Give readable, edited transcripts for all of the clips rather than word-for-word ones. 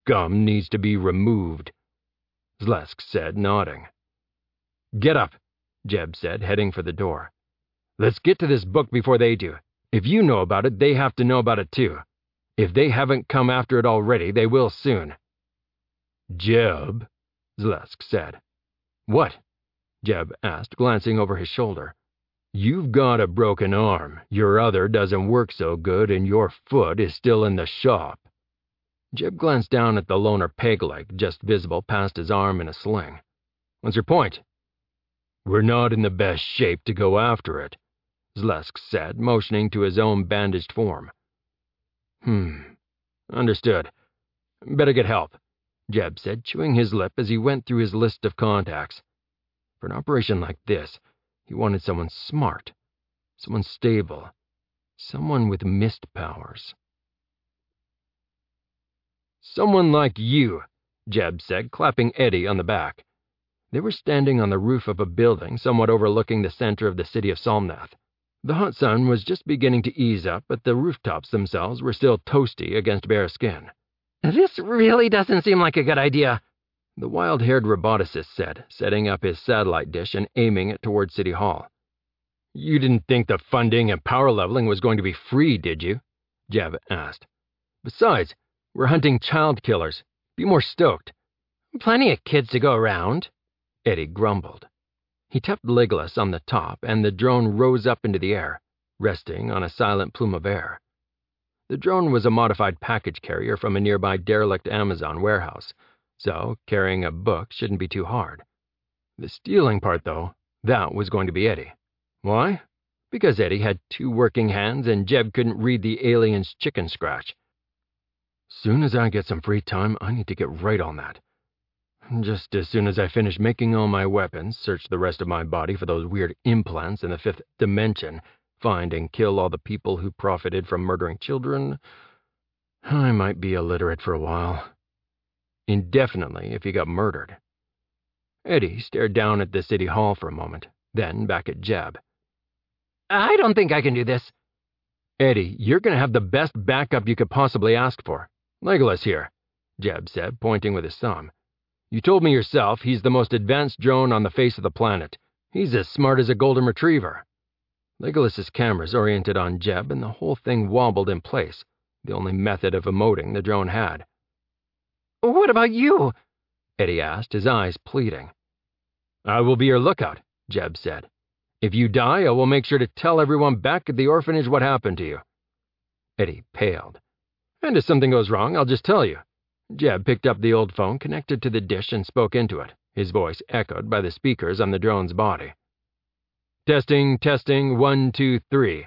scum needs to be removed," Zlesk said, nodding. "Get up," Jeb said, heading for the door. "Let's get to this book before they do. If you know about it, they have to know about it too. If they haven't come after it already, they will soon." "Jeb," Zlesk said. "What?" Jeb asked, glancing over his shoulder. "You've got a broken arm, your other doesn't work so good, and your foot is still in the shop." Jeb glanced down at the loner peg leg just visible past his arm in a sling. "What's your point?" "We're not in the best shape to go after it," Zlesk said, motioning to his own bandaged form. Understood. Better get help," Jeb said, chewing his lip as he went through his list of contacts. For an operation like this, he wanted someone smart, someone stable, someone with mist powers. "Someone like you," Jeb said, clapping Eddie on the back. They were standing on the roof of a building somewhat overlooking the center of the city of Somnath. The hot sun was just beginning to ease up, but the rooftops themselves were still toasty against bare skin. "This really doesn't seem like a good idea," the wild-haired roboticist said, setting up his satellite dish and aiming it toward City Hall. "You didn't think the funding and power leveling was going to be free, did you?" Jeb asked. "Besides, we're hunting child killers. Be more stoked." "Plenty of kids to go around," Eddie grumbled. He tapped Legolas on the top, and the drone rose up into the air, resting on a silent plume of air. The drone was a modified package carrier from a nearby derelict Amazon warehouse, so carrying a book shouldn't be too hard. The stealing part, though, that was going to be Eddie. Why? Because Eddie had 2 working hands and Jeb couldn't read the alien's chicken scratch. "Soon as I get some free time, I need to get right on that. Just as soon as I finish making all my weapons, search the rest of my body for those weird implants in the 5th dimension, find and kill all the people who profited from murdering children, I might be illiterate for a while. Indefinitely if he got murdered." Eddie stared down at the city hall for a moment, then back at Jeb. "I don't think I can do this." "Eddie, you're going to have the best backup you could possibly ask for. Legolas here," Jeb said, pointing with his thumb. "You told me yourself he's the most advanced drone on the face of the planet. He's as smart as a golden retriever." Legolas's cameras oriented on Jeb, and the whole thing wobbled in place, the only method of emoting the drone had. "What about you?" Eddie asked, his eyes pleading. "I will be your lookout," Jeb said. "If you die, I will make sure to tell everyone back at the orphanage what happened to you." Eddie paled. "And if something goes wrong, I'll just tell you." Jeb picked up the old phone connected to the dish and spoke into it, his voice echoed by the speakers on the drone's body. "Testing, 1, 2, 3.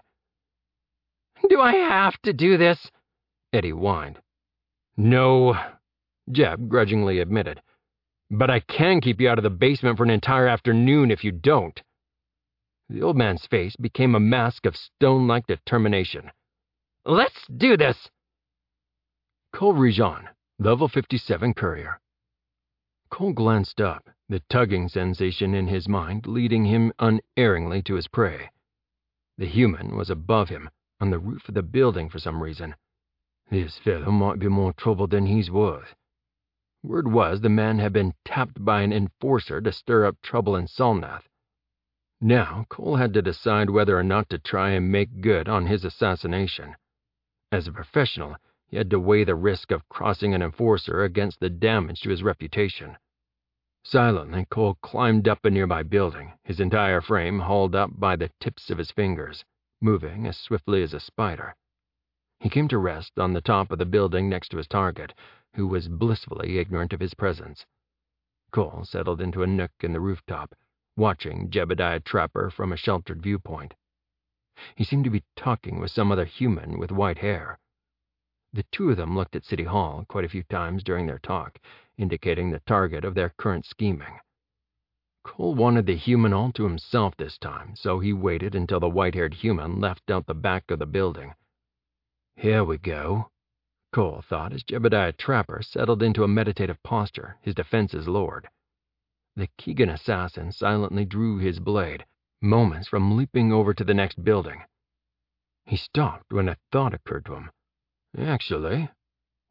"Do I have to do this?" Eddie whined. "No," Jeb grudgingly admitted. "But I can keep you out of the basement for an entire afternoon if you don't." The old man's face became a mask of stone-like determination. "Let's do this!" Cole Rejon, Level 57 Courier. Cole glanced up, the tugging sensation in his mind leading him unerringly to his prey. The human was above him, on the roof of the building for some reason. This fellow might be more trouble than he's worth. Word was the man had been tapped by an enforcer to stir up trouble in Somnath. Now Cole had to decide whether or not to try and make good on his assassination. As a professional, he had to weigh the risk of crossing an enforcer against the damage to his reputation. Silently, Cole climbed up a nearby building, his entire frame hauled up by the tips of his fingers, moving as swiftly as a spider. He came to rest on the top of the building next to his target, who was blissfully ignorant of his presence. Cole settled into a nook in the rooftop, watching Jebediah Trapper from a sheltered viewpoint. He seemed to be talking with some other human with white hair. The 2 of them looked at City Hall quite a few times during their talk, indicating the target of their current scheming. Cole wanted the human all to himself this time, so he waited until the white-haired human left out the back of the building. "Here we go," Cole thought as Jebediah Trapper settled into a meditative posture, his defenses lowered. The Keegan assassin silently drew his blade, moments from leaping over to the next building. He stopped when a thought occurred to him. Actually,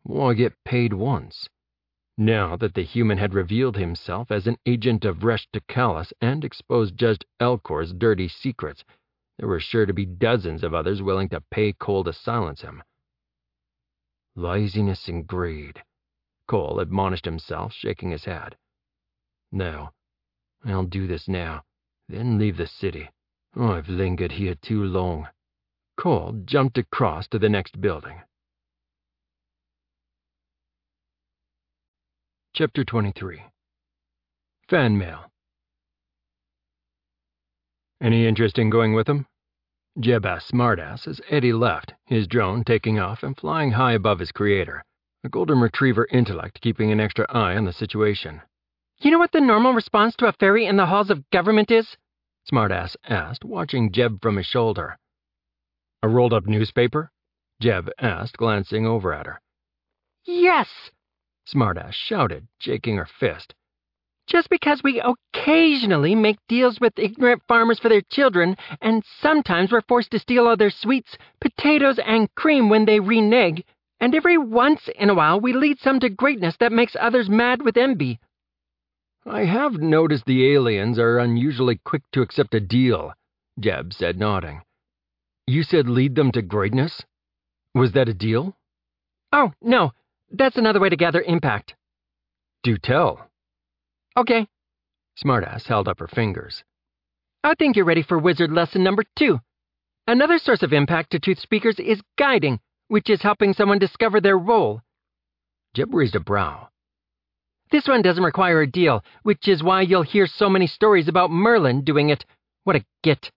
Why get paid once? Now that the human had revealed himself as an agent of Resh T'Kalas and exposed Judge Elcor's dirty secrets, there were sure to be dozens of others willing to pay Cole to silence him. Laziness and greed, Cole admonished himself, shaking his head. No, I'll do this now, then leave the city. I've lingered here too long. Cole jumped across to the next building. Chapter 23. Fan Mail. Any interest in going with him? Jeb asked Smartass as Eddie left, his drone taking off and flying high above his creator, a golden retriever intellect keeping an extra eye on the situation. You know what the normal response to a fairy in the halls of government is? Smartass asked, watching Jeb from his shoulder. A rolled-up newspaper? Jeb asked, glancing over at her. Yes! Smartass shouted, shaking her fist. Just because we occasionally make deals with ignorant farmers for their children, and sometimes we're forced to steal all their sweets, potatoes, and cream when they renege, and every once in a while we lead some to greatness that makes others mad with envy. I have noticed the aliens are unusually quick to accept a deal, Jeb said, nodding. You said lead them to greatness? Was that a deal? Oh, no. That's another way to gather impact. Do tell. Okay. Smartass held up her fingers. I think you're ready for wizard lesson number 2. Another source of impact to truth speakers is guiding, which is helping someone discover their role. Jeb raised a brow. This one doesn't require a deal, which is why you'll hear so many stories about Merlin doing it. What a git.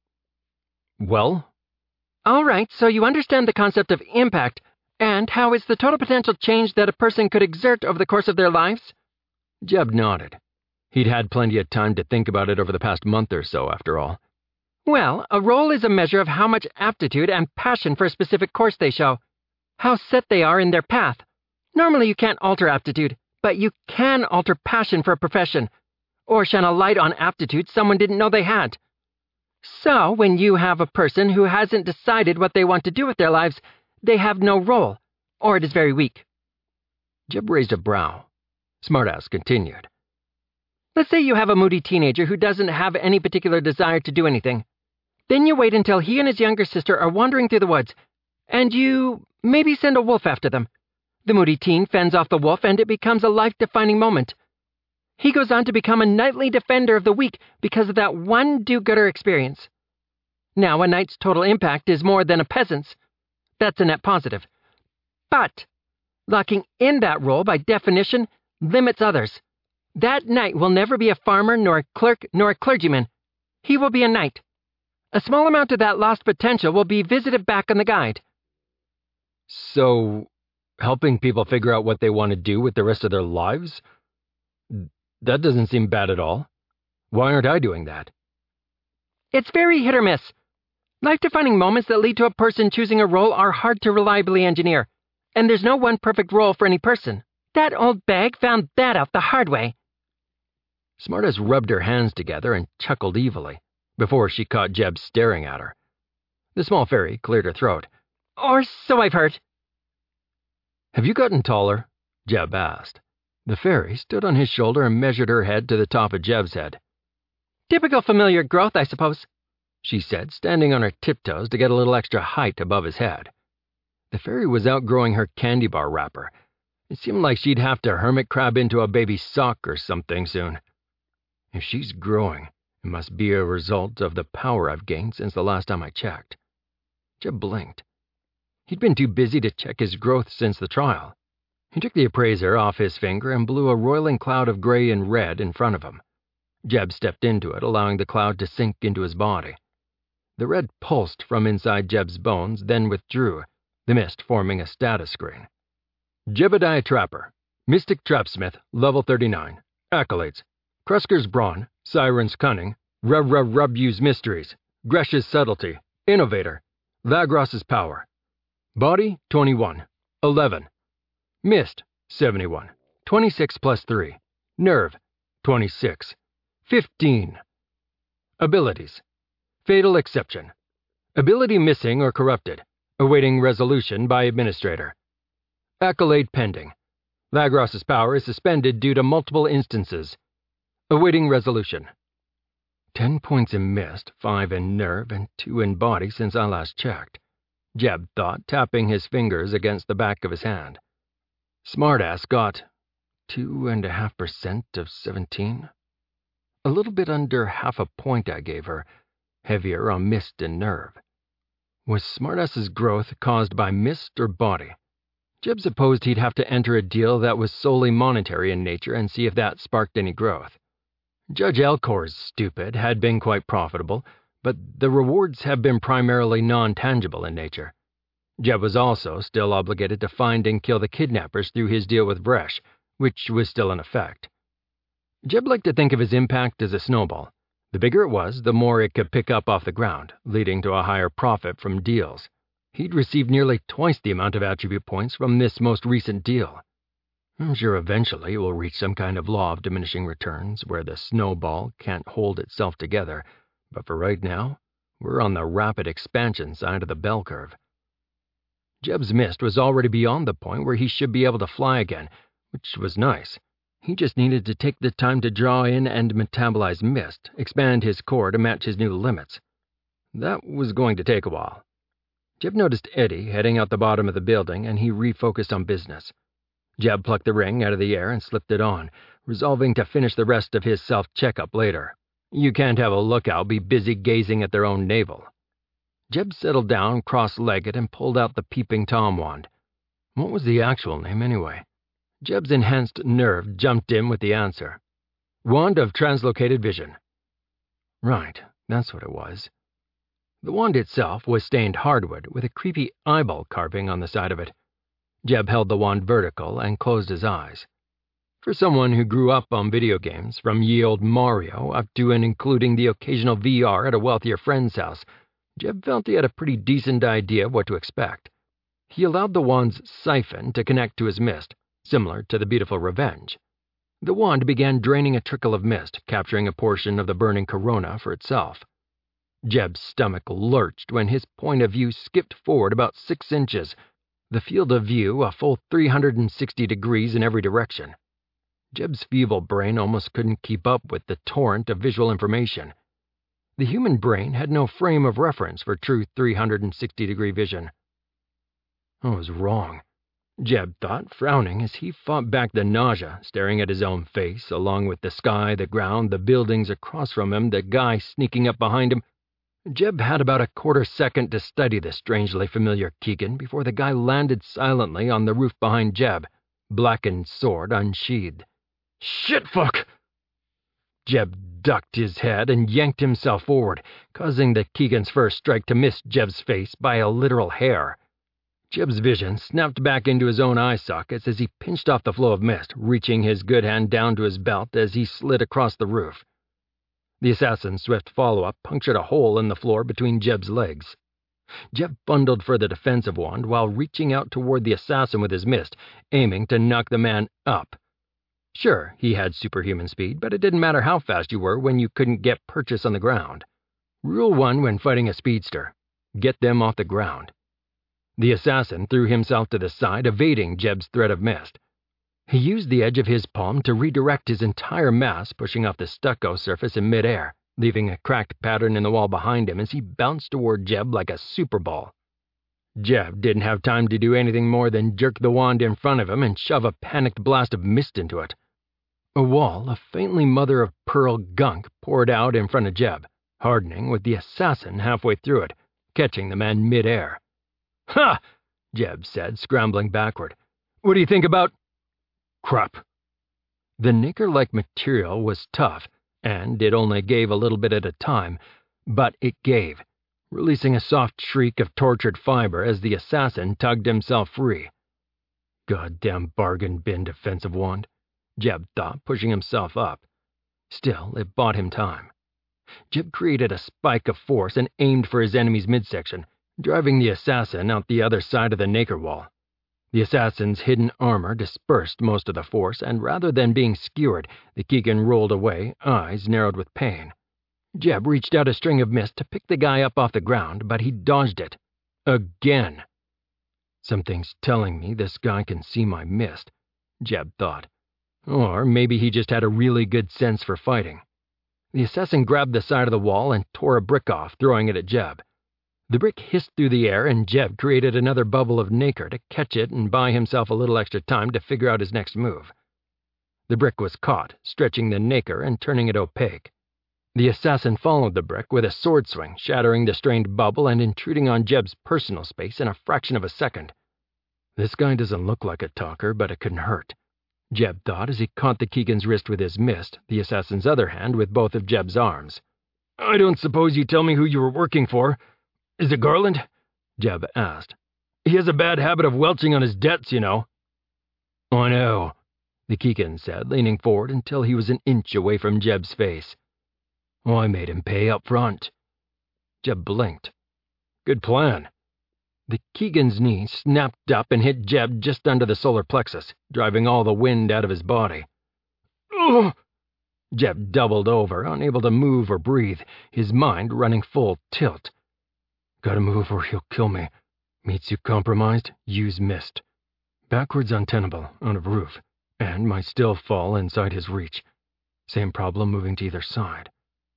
Well? All right, so you understand the concept of impact, and how is the total potential change that a person could exert over the course of their lives? Jeb nodded. He'd had plenty of time to think about it over the past month or so, after all. Well, a role is a measure of how much aptitude and passion for a specific course they show, how set they are in their path. Normally you can't alter aptitude, but you can alter passion for a profession, or shine a light on aptitude someone didn't know they had. So, when you have a person who hasn't decided what they want to do with their lives, they have no role, or it is very weak. Jeb raised a brow. Smartass continued. Let's say you have a moody teenager who doesn't have any particular desire to do anything. Then you wait until he and his younger sister are wandering through the woods, and you maybe send a wolf after them. The moody teen fends off the wolf, and it becomes a life-defining moment. He goes on to become a knightly defender of the weak because of that one do-gooder experience. Now, a knight's total impact is more than a peasant's. That's a net positive. But locking in that role, by definition, limits others. That knight will never be a farmer, nor a clerk, nor a clergyman. He will be a knight. A small amount of that lost potential will be visited back on the guide. So, helping people figure out what they want to do with the rest of their lives? That doesn't seem bad at all. Why aren't I doing that? It's very hit or miss. Life-defining moments that lead to a person choosing a role are hard to reliably engineer, and there's no one perfect role for any person. That old bag found that out the hard way. Smartass rubbed her hands together and chuckled evilly, before she caught Jeb staring at her. The small fairy cleared her throat. Or so I've heard. Have you gotten taller? Jeb asked. The fairy stood on his shoulder and measured her head to the top of Jeb's head. Typical familiar growth, I suppose, she said, standing on her tiptoes to get a little extra height above his head. The fairy was outgrowing her candy bar wrapper. It seemed like she'd have to hermit crab into a baby sock or something soon. If she's growing, it must be a result of the power I've gained since the last time I checked. Jeb blinked. He'd been too busy to check his growth since the trial. He took the appraiser off his finger and blew a roiling cloud of gray and red in front of him. Jeb stepped into it, allowing the cloud to sink into his body. The red pulsed from inside Jeb's bones, then withdrew, the mist forming a status screen. Jebediah Trapper, Mystic Trapsmith, level 39. Accolades: Krusker's Brawn, Siren's Cunning, Rub-Use Mysteries, Gresh's Subtlety, Innovator, Lagros's Power. Body, 21. 11. Mist, 71. 26 plus 3. Nerve, 26. 15. Abilities: Fatal Exception. Ability missing or corrupted, awaiting resolution by Administrator. Accolade pending. Lagros' power is suspended due to multiple instances. Awaiting resolution. 10 points in mist, 5 in nerve, and 2 in body since I last checked, Jeb thought, tapping his fingers against the back of his hand. Smartass got 2.5% of 17. A little bit under half a point I gave her, heavier on mist and nerve. Was Smartass's growth caused by mist or body? Jeb supposed he'd have to enter a deal that was solely monetary in nature and see if that sparked any growth. Judge Elcor's stupid had been quite profitable, but the rewards have been primarily non-tangible in nature. Jeb was also still obligated to find and kill the kidnappers through his deal with Vresh, which was still in effect. Jeb liked to think of his impact as a snowball. The bigger it was, the more it could pick up off the ground, leading to a higher profit from deals. He'd received nearly twice the amount of attribute points from this most recent deal. I'm sure eventually it will reach some kind of law of diminishing returns where the snowball can't hold itself together, but for right now, we're on the rapid expansion side of the bell curve. Jeb's mist was already beyond the point where he should be able to fly again, which was nice. He just needed to take the time to draw in and metabolize mist, expand his core to match his new limits. That was going to take a while. Jeb noticed Eddie heading out the bottom of the building, and he refocused on business. Jeb plucked the ring out of the air and slipped it on, resolving to finish the rest of his self-checkup later. You can't have a lookout be busy gazing at their own navel. Jeb settled down cross-legged and pulled out the peeping Tom wand. What was the actual name anyway? Jeb's enhanced nerve jumped in with the answer. Wand of Translocated Vision. Right, that's what it was. The wand itself was stained hardwood with a creepy eyeball carving on the side of it. Jeb held the wand vertical and closed his eyes. For someone who grew up on video games, from ye old Mario up to and including the occasional VR at a wealthier friend's house, Jeb felt he had a pretty decent idea of what to expect. He allowed the wand's siphon to connect to his mist, similar to the beautiful Revenge. The wand began draining a trickle of mist, capturing a portion of the burning corona for itself. Jeb's stomach lurched when his point of view skipped forward about 6 inches, the field of view a full 360 degrees in every direction. Jeb's feeble brain almost couldn't keep up with the torrent of visual information. The human brain had no frame of reference for true 360-degree vision. I was wrong, Jeb thought, frowning as he fought back the nausea, staring at his own face, along with the sky, the ground, the buildings across from him, the guy sneaking up behind him. Jeb had about a quarter second to study the strangely familiar Keegan before the guy landed silently on the roof behind Jeb, blackened sword unsheathed. Shit fuck! Jeb ducked his head and yanked himself forward, causing the Keegan's first strike to miss Jeb's face by a literal hair. Jeb's vision snapped back into his own eye sockets as he pinched off the flow of mist, reaching his good hand down to his belt as he slid across the roof. The assassin's swift follow-up punctured a hole in the floor between Jeb's legs. Jeb bundled for the defensive wand while reaching out toward the assassin with his mist, aiming to knock the man up. Sure, he had superhuman speed, but it didn't matter how fast you were when you couldn't get purchase on the ground. Rule 1 when fighting a speedster: get them off the ground. The assassin threw himself to the side, evading Jeb's threat of mist. He used the edge of his palm to redirect his entire mass, pushing off the stucco surface in midair, leaving a cracked pattern in the wall behind him as he bounced toward Jeb like a super ball. Jeb didn't have time to do anything more than jerk the wand in front of him and shove a panicked blast of mist into it. A wall of faintly mother-of-pearl gunk poured out in front of Jeb, hardening with the assassin halfway through it, catching the man midair. Ha! Jeb said, scrambling backward. What do you think about... Crap. The nacre-like material was tough, and it only gave a little bit at a time, but it gave, releasing a soft shriek of tortured fiber as the assassin tugged himself free. Goddamn bargain bin defensive wand, Jeb thought, pushing himself up. Still, it bought him time. Jeb created a spike of force and aimed for his enemy's midsection, driving the assassin out the other side of the nacre wall. The assassin's hidden armor dispersed most of the force, and rather than being skewered, the Keegan rolled away, eyes narrowed with pain. Jeb reached out a string of mist to pick the guy up off the ground, but he dodged it. Again. Something's telling me this guy can see my mist, Jeb thought. Or maybe he just had a really good sense for fighting. The assassin grabbed the side of the wall and tore a brick off, throwing it at Jeb. The brick hissed through the air, and Jeb created another bubble of nacre to catch it and buy himself a little extra time to figure out his next move. The brick was caught, stretching the nacre and turning it opaque. The assassin followed the brick with a sword swing, shattering the strained bubble and intruding on Jeb's personal space in a fraction of a second. This guy doesn't look like a talker, but it couldn't hurt, Jeb thought as he caught the Keegan's wrist with his mist, the assassin's other hand with both of Jeb's arms. I don't suppose you tell me who you were working for. Is it Garland? Jeb asked. He has a bad habit of welching on his debts, you know. I know, the Keegan said, leaning forward until he was an inch away from Jeb's face. I made him pay up front. Jeb blinked. Good plan. The Keegan's knee snapped up and hit Jeb just under the solar plexus, driving all the wind out of his body. Ugh! Jeb doubled over, unable to move or breathe, his mind running full tilt. Gotta move or he'll kill me. Meets you compromised, use mist. Backwards untenable, out of roof, and might still fall inside his reach. Same problem moving to either side.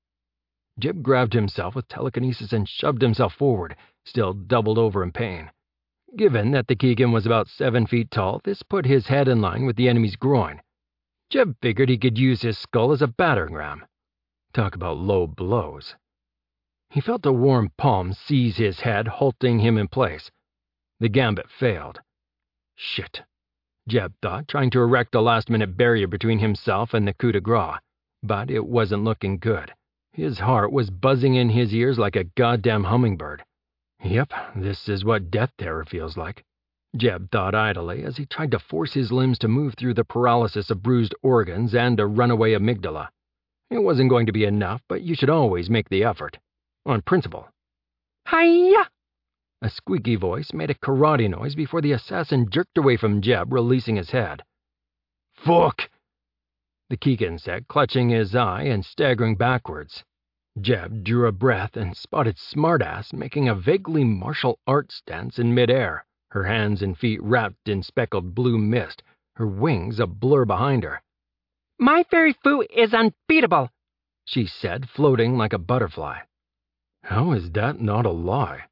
Jeb grabbed himself with telekinesis and shoved himself forward, still doubled over in pain. Given that the Keegan was about 7 feet tall, this put his head in line with the enemy's groin. Jeb figured he could use his skull as a battering ram. Talk about low blows. He felt a warm palm seize his head, halting him in place. The gambit failed. Shit, Jeb thought, trying to erect a last-minute barrier between himself and the coup de grace. But it wasn't looking good. His heart was buzzing in his ears like a goddamn hummingbird. Yep, this is what death terror feels like, Jeb thought idly as he tried to force his limbs to move through the paralysis of bruised organs and a runaway amygdala. It wasn't going to be enough, but you should always make the effort. On principle. Hi-ya! A squeaky voice made a karate noise before the assassin jerked away from Jeb, releasing his head. Fuck! The Keegan said, clutching his eye and staggering backwards. Jeb drew a breath and spotted Smartass making a vaguely martial arts stance in midair, her hands and feet wrapped in speckled blue mist, her wings a blur behind her. My fairy foo is unbeatable, she said, floating like a butterfly. How is that not a lie?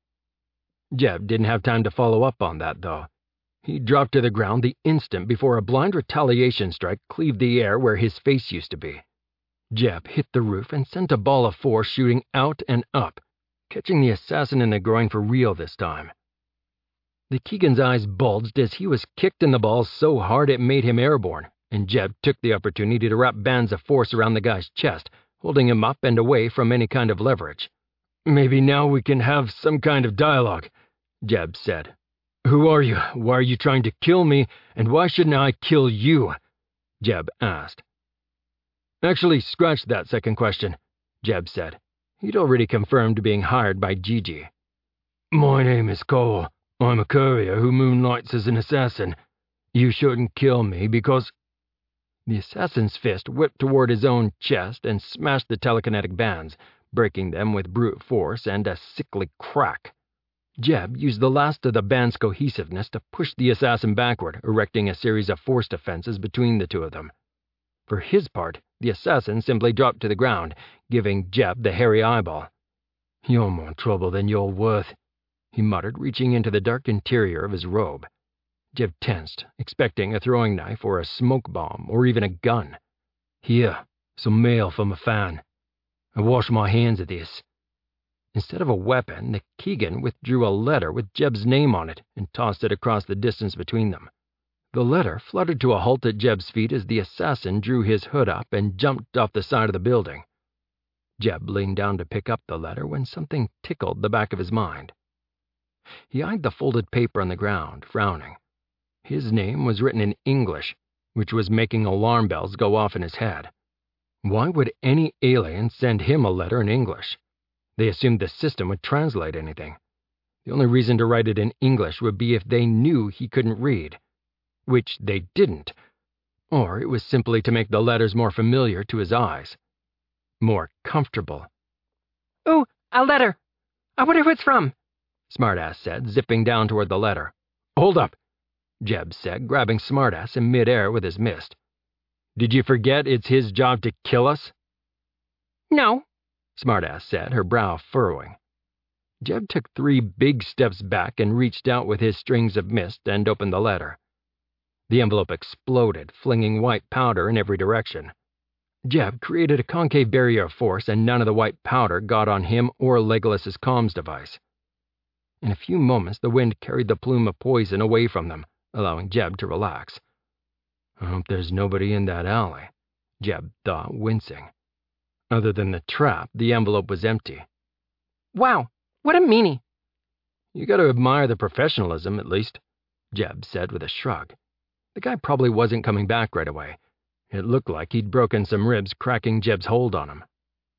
Jeb didn't have time to follow up on that, though. He dropped to the ground the instant before a blind retaliation strike cleaved the air where his face used to be. Jeb hit the roof and sent a ball of force shooting out and up, catching the assassin in the groin for real this time. The Keegan's eyes bulged as he was kicked in the balls so hard it made him airborne, and Jeb took the opportunity to wrap bands of force around the guy's chest, holding him up and away from any kind of leverage. Maybe now we can have some kind of dialogue, Jeb said. Who are you? Why are you trying to kill me? And why shouldn't I kill you? Jeb asked. Actually, scratch that second question, Jeb said. He'd already confirmed being hired by Gigi. My name is Cole. I'm a courier who moonlights as an assassin. You shouldn't kill me because... The assassin's fist whipped toward his own chest and smashed the telekinetic bands, breaking them with brute force and a sickly crack. Jeb used the last of the band's cohesiveness to push the assassin backward, erecting a series of force defenses between the two of them. For his part, the assassin simply dropped to the ground, giving Jeb the hairy eyeball. You're more trouble than you're worth, he muttered, reaching into the dark interior of his robe. Jeb tensed, expecting a throwing knife or a smoke bomb or even a gun. Here, some mail from a fan. I wash my hands of this. Instead of a weapon, the Keegan withdrew a letter with Jeb's name on it and tossed it across the distance between them. The letter fluttered to a halt at Jeb's feet as the assassin drew his hood up and jumped off the side of the building. Jeb leaned down to pick up the letter when something tickled the back of his mind. He eyed the folded paper on the ground, frowning. His name was written in English, which was making alarm bells go off in his head. Why would any alien send him a letter in English? They assumed the system would translate anything. The only reason to write it in English would be if they knew he couldn't read, which they didn't, or it was simply to make the letters more familiar to his eyes, more comfortable. Ooh, a letter. I wonder who it's from, Smartass said, zipping down toward the letter. hold up, Jeb said, grabbing Smartass in midair with his mist. Did you forget it's his job to kill us? No, Smartass said, her brow furrowing. Jeb took 3 big steps back and reached out with his strings of mist and opened the letter. The envelope exploded, flinging white powder in every direction. Jeb created a concave barrier of force, and none of the white powder got on him or Legolas's comms device. In a few moments, the wind carried the plume of poison away from them, allowing Jeb to relax. I hope there's nobody in that alley, Jeb thought, wincing. Other than the trap, the envelope was empty. Wow, what a meanie. You got to admire the professionalism, at least, Jeb said with a shrug. The guy probably wasn't coming back right away. It looked like he'd broken some ribs cracking Jeb's hold on him.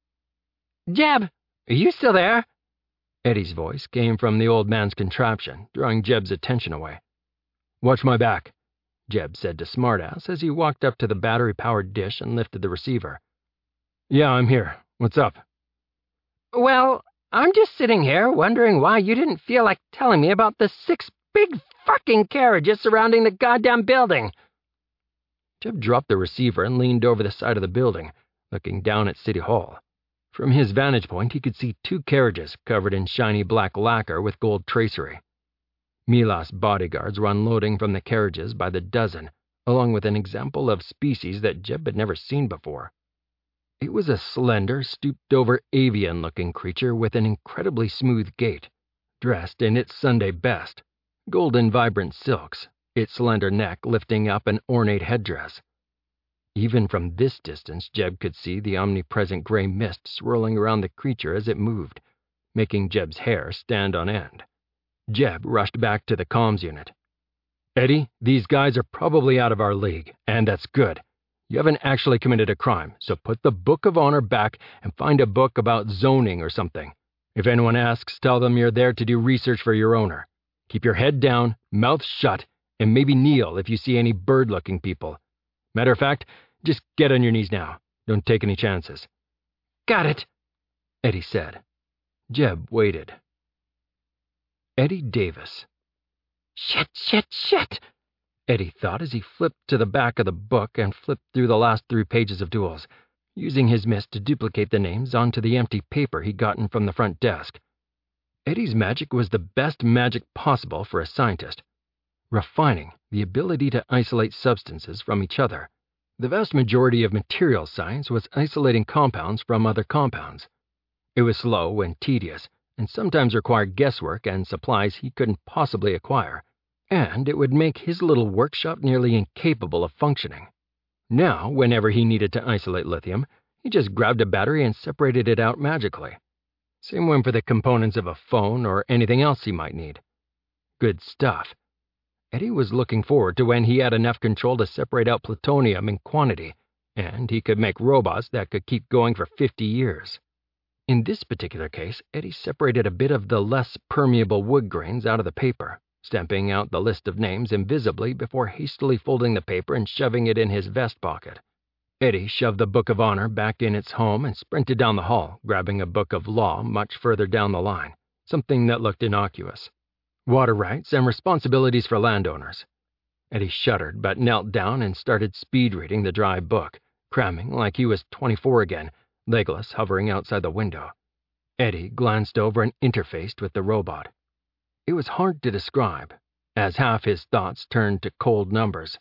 Jeb, are you still there? Eddie's voice came from the old man's contraption, drawing Jeb's attention away. Watch my back, Jeb said to Smartass as he walked up to the battery-powered dish and lifted the receiver. Yeah, I'm here. What's up? Well, I'm just sitting here wondering why you didn't feel like telling me about the 6 big fucking carriages surrounding the goddamn building. Jeb dropped the receiver and leaned over the side of the building, looking down at City Hall. From his vantage point, he could see 2 carriages covered in shiny black lacquer with gold tracery. Milas bodyguards were unloading from the carriages by the dozen, along with an example of species that Jeb had never seen before. It was a slender, stooped-over avian-looking creature with an incredibly smooth gait, dressed in its Sunday best, golden vibrant silks, its slender neck lifting up an ornate headdress. Even from this distance, Jeb could see the omnipresent gray mist swirling around the creature as it moved, making Jeb's hair stand on end. Jeb rushed back to the comms unit. Eddie, these guys are probably out of our league, and that's good. You haven't actually committed a crime, so put the Book of Honor back and find a book about zoning or something. If anyone asks, tell them you're there to do research for your owner. Keep your head down, mouth shut, and maybe kneel if you see any bird-looking people. Matter of fact, just get on your knees now. Don't take any chances. Got it, Eddie said. Jeb waited. Eddie Davis. Shit, Eddie thought as he flipped to the back of the book and flipped through the last 3 pages of duels, using his mist to duplicate the names onto the empty paper he'd gotten from the front desk. Eddie's magic was the best magic possible for a scientist, refining the ability to isolate substances from each other. The vast majority of materials science was isolating compounds from other compounds. It was slow and tedious, and sometimes required guesswork and supplies he couldn't possibly acquire, and it would make his little workshop nearly incapable of functioning. Now, whenever he needed to isolate lithium, he just grabbed a battery and separated it out magically. Same went for the components of a phone or anything else he might need. Good stuff. Eddie was looking forward to when he had enough control to separate out plutonium in quantity, and he could make robots that could keep going for 50 years. In this particular case, Eddie separated a bit of the less permeable wood grains out of the paper, stamping out the list of names invisibly before hastily folding the paper and shoving it in his vest pocket. Eddie shoved the Book of Honor back in its home and sprinted down the hall, grabbing a book of law much further down the line, something that looked innocuous. Water rights and responsibilities for landowners. Eddie shuddered but knelt down and started speed-reading the dry book, cramming like he was 24 again, Legolas hovering outside the window. Eddie glanced over and interfaced with the robot. It was hard to describe, as half his thoughts turned to cold numbers.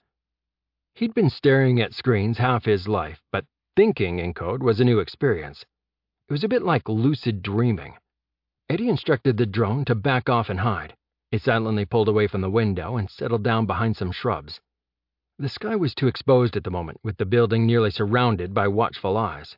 He'd been staring at screens half his life, but thinking in code was a new experience. It was a bit like lucid dreaming. Eddie instructed the drone to back off and hide. It silently pulled away from the window and settled down behind some shrubs. The sky was too exposed at the moment, with the building nearly surrounded by watchful eyes.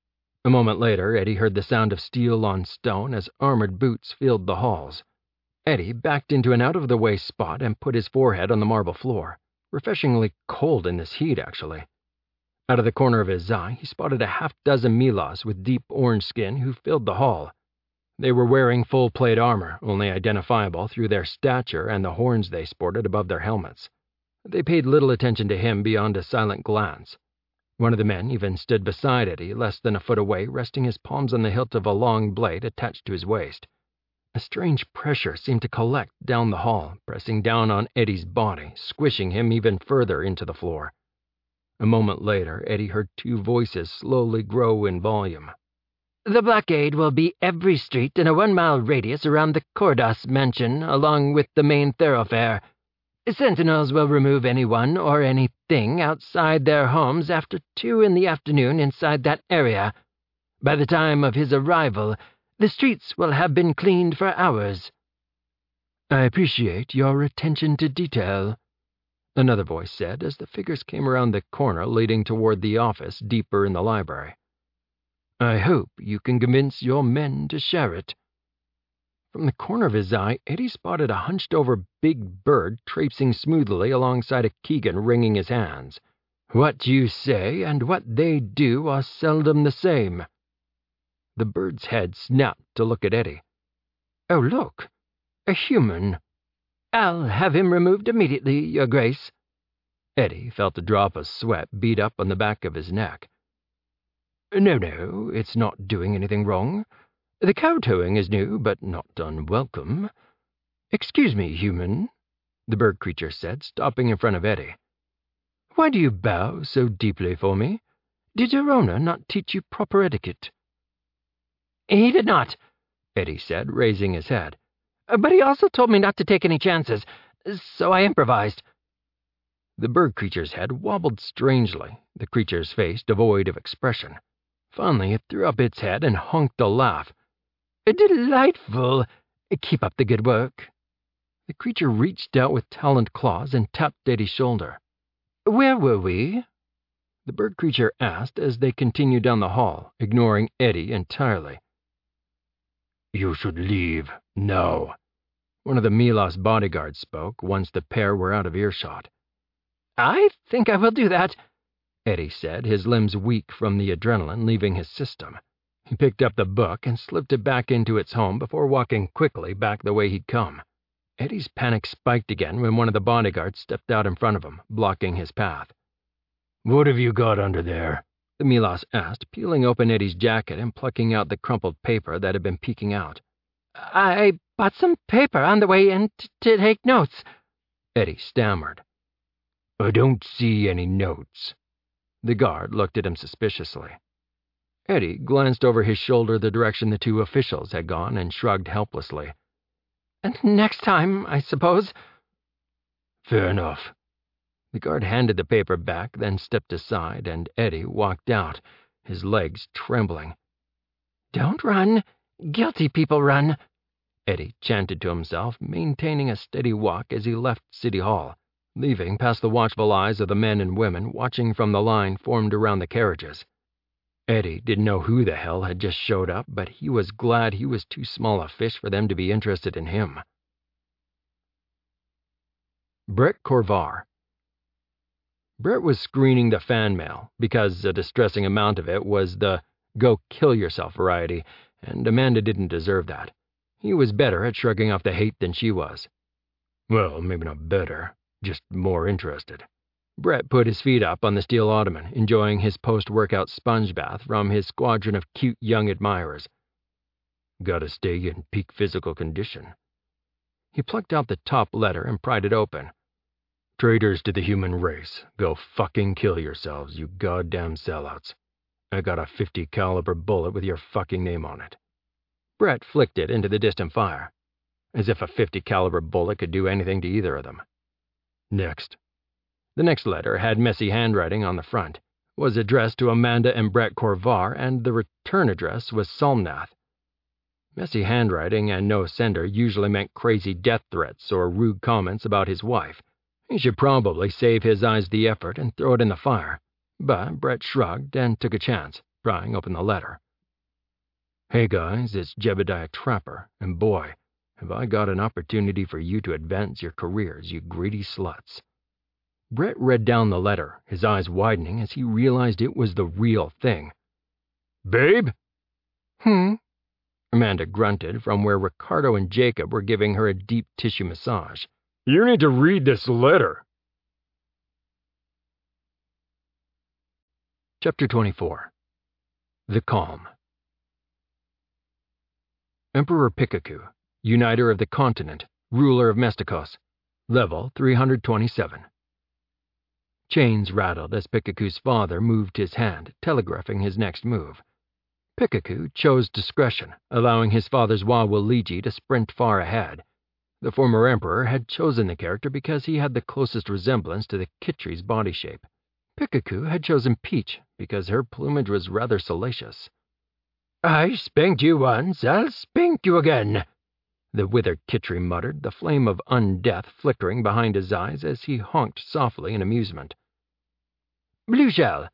A moment later, Eddie heard the sound of steel on stone as armored boots filled the halls. Eddie backed into an out-of-the-way spot and put his forehead on the marble floor. Refreshingly cold in this heat, actually. Out of the corner of his eye, he spotted a half-dozen Milas with deep orange skin who filled the hall. They were wearing full-plate armor, only identifiable through their stature and the horns they sported above their helmets. They paid little attention to him beyond a silent glance. One of the men even stood beside Eddie, less than a foot away, resting his palms on the hilt of a long blade attached to his waist. A strange pressure seemed to collect down the hall, pressing down on Eddie's body, squishing him even further into the floor. A moment later, Eddie heard two voices slowly grow in volume. The blockade will be every street in a 1-mile radius around the Cordas mansion, along with the main thoroughfare. Sentinels will remove anyone or anything outside their homes after 2 in the afternoon inside that area. By the time of his arrival, the streets will have been cleaned for hours. I appreciate your attention to detail, another voice said as the figures came around the corner leading toward the office deeper in the library. I hope you can convince your men to share it. From the corner of his eye, Eddie spotted a hunched-over big bird traipsing smoothly alongside of Keegan, wringing his hands. What you say and what they do are seldom the same. The bird's head snapped to look at Eddie. Oh, look, a human. I'll have him removed immediately, Your Grace. Eddie felt a drop of sweat bead up on the back of his neck. No, it's not doing anything wrong. The kowtowing is new, but not unwelcome. Excuse me, human, the bird creature said, stopping in front of Eddie. Why do you bow so deeply for me? Did your owner not teach you proper etiquette? He did not, Eddie said, raising his head. But he also told me not to take any chances, so I improvised. The bird creature's head wobbled strangely, the creature's face devoid of expression. Finally, it threw up its head and honked a laugh. Delightful. Keep up the good work. The creature reached out with taloned claws and tapped Eddie's shoulder. Where were we? The bird creature asked as they continued down the hall, ignoring Eddie entirely. You should leave now, one of the Milos bodyguards spoke once the pair were out of earshot. I think I will do that, Eddie said, his limbs weak from the adrenaline leaving his system. He picked up the book and slipped it back into its home before walking quickly back the way he'd come. Eddie's panic spiked again when one of the bodyguards stepped out in front of him, blocking his path. What have you got under there? The Milos asked, peeling open Eddie's jacket and plucking out the crumpled paper that had been peeking out. I bought some paper on the way in to take notes, Eddie stammered. I don't see any notes. The guard looked at him suspiciously. Eddie glanced over his shoulder the direction the two officials had gone and shrugged helplessly. Next time, I suppose. Fair enough. The guard handed the paper back, then stepped aside, and Eddie walked out, his legs trembling. Don't run. Guilty people run, Eddie chanted to himself, maintaining a steady walk as he left City Hall, leaving past the watchful eyes of the men and women watching from the line formed around the carriages. Eddie didn't know who the hell had just showed up, but he was glad he was too small a fish for them to be interested in him. Brett Corvar. Brett was screening the fan mail, because a distressing amount of it was the go-kill-yourself variety, and Amanda didn't deserve that. He was better at shrugging off the hate than she was. Well, maybe not better, just more interested. Brett put his feet up on the steel ottoman, enjoying his post-workout sponge bath from his squadron of cute young admirers. Gotta stay in peak physical condition. He plucked out the top letter and pried it open. Traitors to the human race, go fucking kill yourselves, you goddamn sellouts. I got a .50 caliber bullet with your fucking name on it. Brett flicked it into the distant fire, as if a .50 caliber bullet could do anything to either of them. Next. The next letter had messy handwriting on the front, was addressed to Amanda and Brett Corvar, and the return address was Solmnath. Messy handwriting and no sender usually meant crazy death threats or rude comments about his wife. He should probably save his eyes the effort and throw it in the fire, but Brett shrugged and took a chance, prying open the letter. Hey guys, it's Jebediah Trapper, and boy, have I got an opportunity for you to advance your careers, you greedy sluts. Brett read down the letter, his eyes widening as he realized it was the real thing. Babe? Amanda grunted from where Ricardo and Jacob were giving her a deep tissue massage. You need to read this letter. Chapter 24. The Calm. Emperor Pikaku, Uniter of the Continent, ruler of Mestakos, level 327. Chains rattled as Pikaku's father moved his hand, telegraphing his next move. Pikaku chose discretion, allowing his father's Waluigi to sprint far ahead. The former emperor had chosen the character because he had the closest resemblance to the Khitri's body shape. Pikaku had chosen Peach because her plumage was rather salacious. "I spanked you once, I'll spank you again," the withered Khitri muttered, the flame of undeath flickering behind his eyes as he honked softly in amusement. "Blue shell."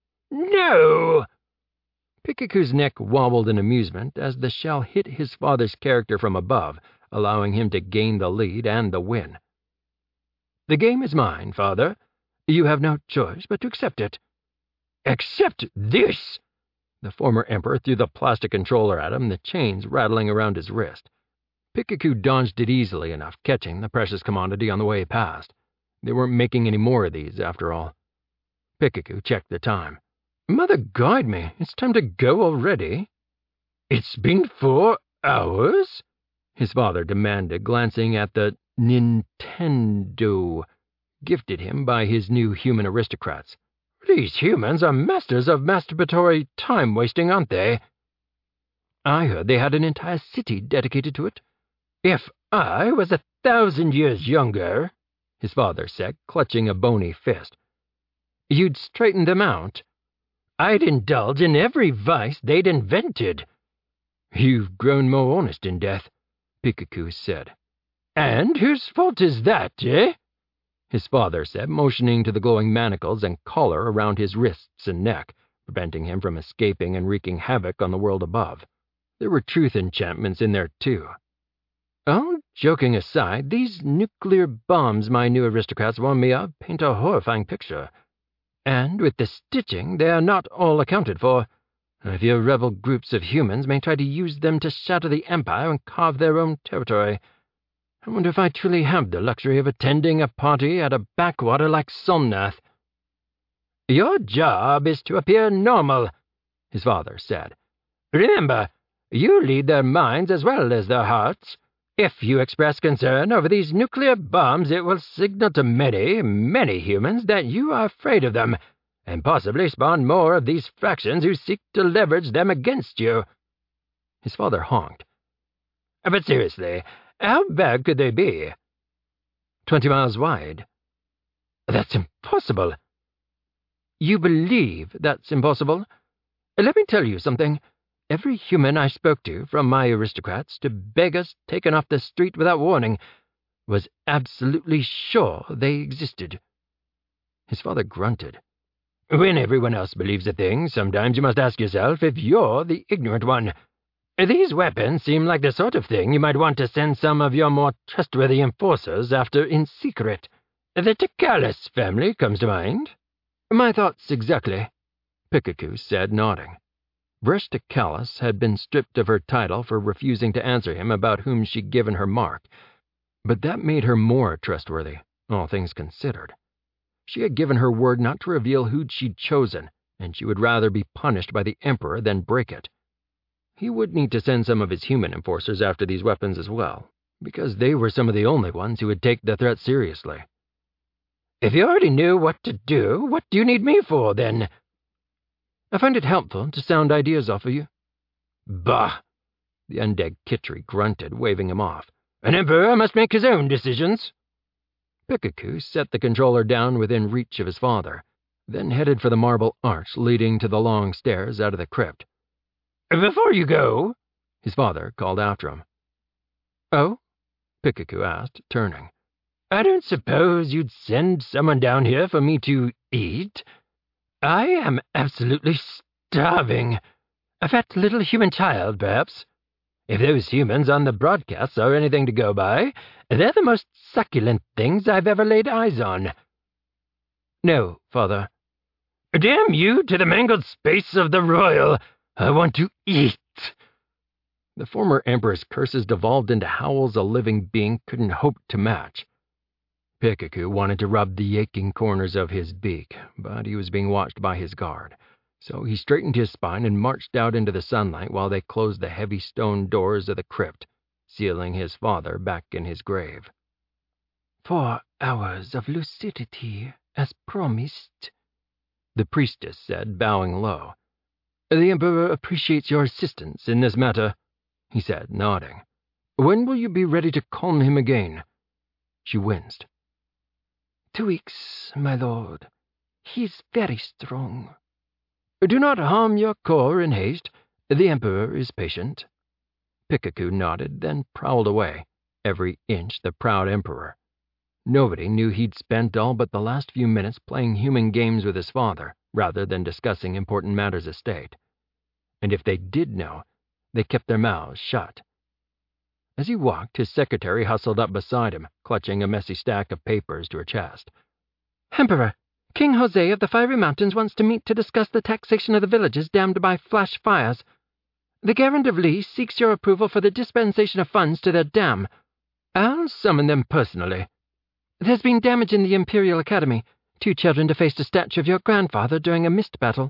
"No!" Pikaku's neck wobbled in amusement as the shell hit his father's character from above, allowing him to gain the lead and the win. "The game is mine, father. You have no choice but to accept it." "Accept this!" The former emperor threw the plastic controller at him, the chains rattling around his wrist. Pikaku dodged it easily enough, catching the precious commodity on the way past. They weren't making any more of these, after all. Pikaku checked the time. "Mother guide me, it's time to go already." "It's been 4 hours?" his father demanded, glancing at the Nintendo gifted him by his new human aristocrats. "These humans are masters of masturbatory time-wasting, aren't they?" "I heard they had an entire city dedicated to it." "If I was 1,000 years younger," his father said, clutching a bony fist, "you'd straighten them out. I'd indulge in every vice they'd invented." "You've grown more honest in death," Pikaku said. "And whose fault is that, eh?" his father said, motioning to the glowing manacles and collar around his wrists and neck, preventing him from escaping and wreaking havoc on the world above. There were truth enchantments in there, too. "All joking aside, these nuclear bombs my new aristocrats warn me of paint a horrifying picture. And with the stitching, they are not all accounted for. If your rebel groups of humans may try to use them to shatter the Empire and carve their own territory. I wonder if I truly have the luxury of attending a party at a backwater like Somnath." "Your job is to appear normal," his father said. "Remember, you lead their minds as well as their hearts. If you express concern over these nuclear bombs, it will signal to many, many humans that you are afraid of them, and possibly spawn more of these factions who seek to leverage them against you." His father honked. "But seriously, how bad could they be?" 20 miles wide. "That's impossible." "You believe that's impossible? Let me tell you something. Every human I spoke to, from my aristocrats to beggars taken off the street without warning, was absolutely sure they existed." His father grunted. "When everyone else believes a thing, sometimes you must ask yourself if you're the ignorant one. These weapons seem like the sort of thing you might want to send some of your more trustworthy enforcers after in secret. The Takalis family comes to mind." "My thoughts exactly," Pikaku said, nodding. Vresh Takalis had been stripped of her title for refusing to answer him about whom she'd given her mark, but that made her more trustworthy, all things considered. She had given her word not to reveal who'd she'd chosen, and she would rather be punished by the Emperor than break it. He would need to send some of his human enforcers after these weapons as well, because they were some of the only ones who would take the threat seriously. "If you already knew what to do, what do you need me for, then?" "I find it helpful to sound ideas off of you." "Bah!" the undead Khitri grunted, waving him off. "An emperor must make his own decisions." Pikaku set the controller down within reach of his father, then headed for the marble arch leading to the long stairs out of the crypt. "Before you go," his father called after him. "Oh?" Pikaku asked, turning. "I don't suppose you'd send someone down here for me to eat? I am absolutely starving. A fat little human child, perhaps. If those humans on the broadcasts are anything to go by, they're the most succulent things I've ever laid eyes on." "No, father." "Damn you to the mangled space of the royal! I want to eat." The former emperor's curses devolved into howls a living being couldn't hope to match. Pikaku wanted to rub the aching corners of his beak, but he was being watched by his guard, so he straightened his spine and marched out into the sunlight while they closed the heavy stone doors of the crypt, sealing his father back in his grave. 4 hours of lucidity, as promised, the priestess said, bowing low. The Emperor appreciates your assistance in this matter, he said, nodding. When will you be ready to calm him again? She winced. 2 weeks, my lord. He's very strong. Do not harm your corps in haste. The Emperor is patient. Pikachu nodded, then prowled away, every inch the proud Emperor. Nobody knew he'd spent all but the last few minutes playing human games with his father, rather than discussing important matters of state. And if they did know, they kept their mouths shut. As he walked, his secretary hustled up beside him, clutching a messy stack of papers to her chest. Emperor, King Jose of the Fiery Mountains wants to meet to discuss the taxation of the villages damned by flash fires. The Garand of Lee seeks your approval for the dispensation of funds to their dam. I'll summon them personally. There's been damage in the Imperial Academy. 2 children defaced a statue of your grandfather during a mist battle.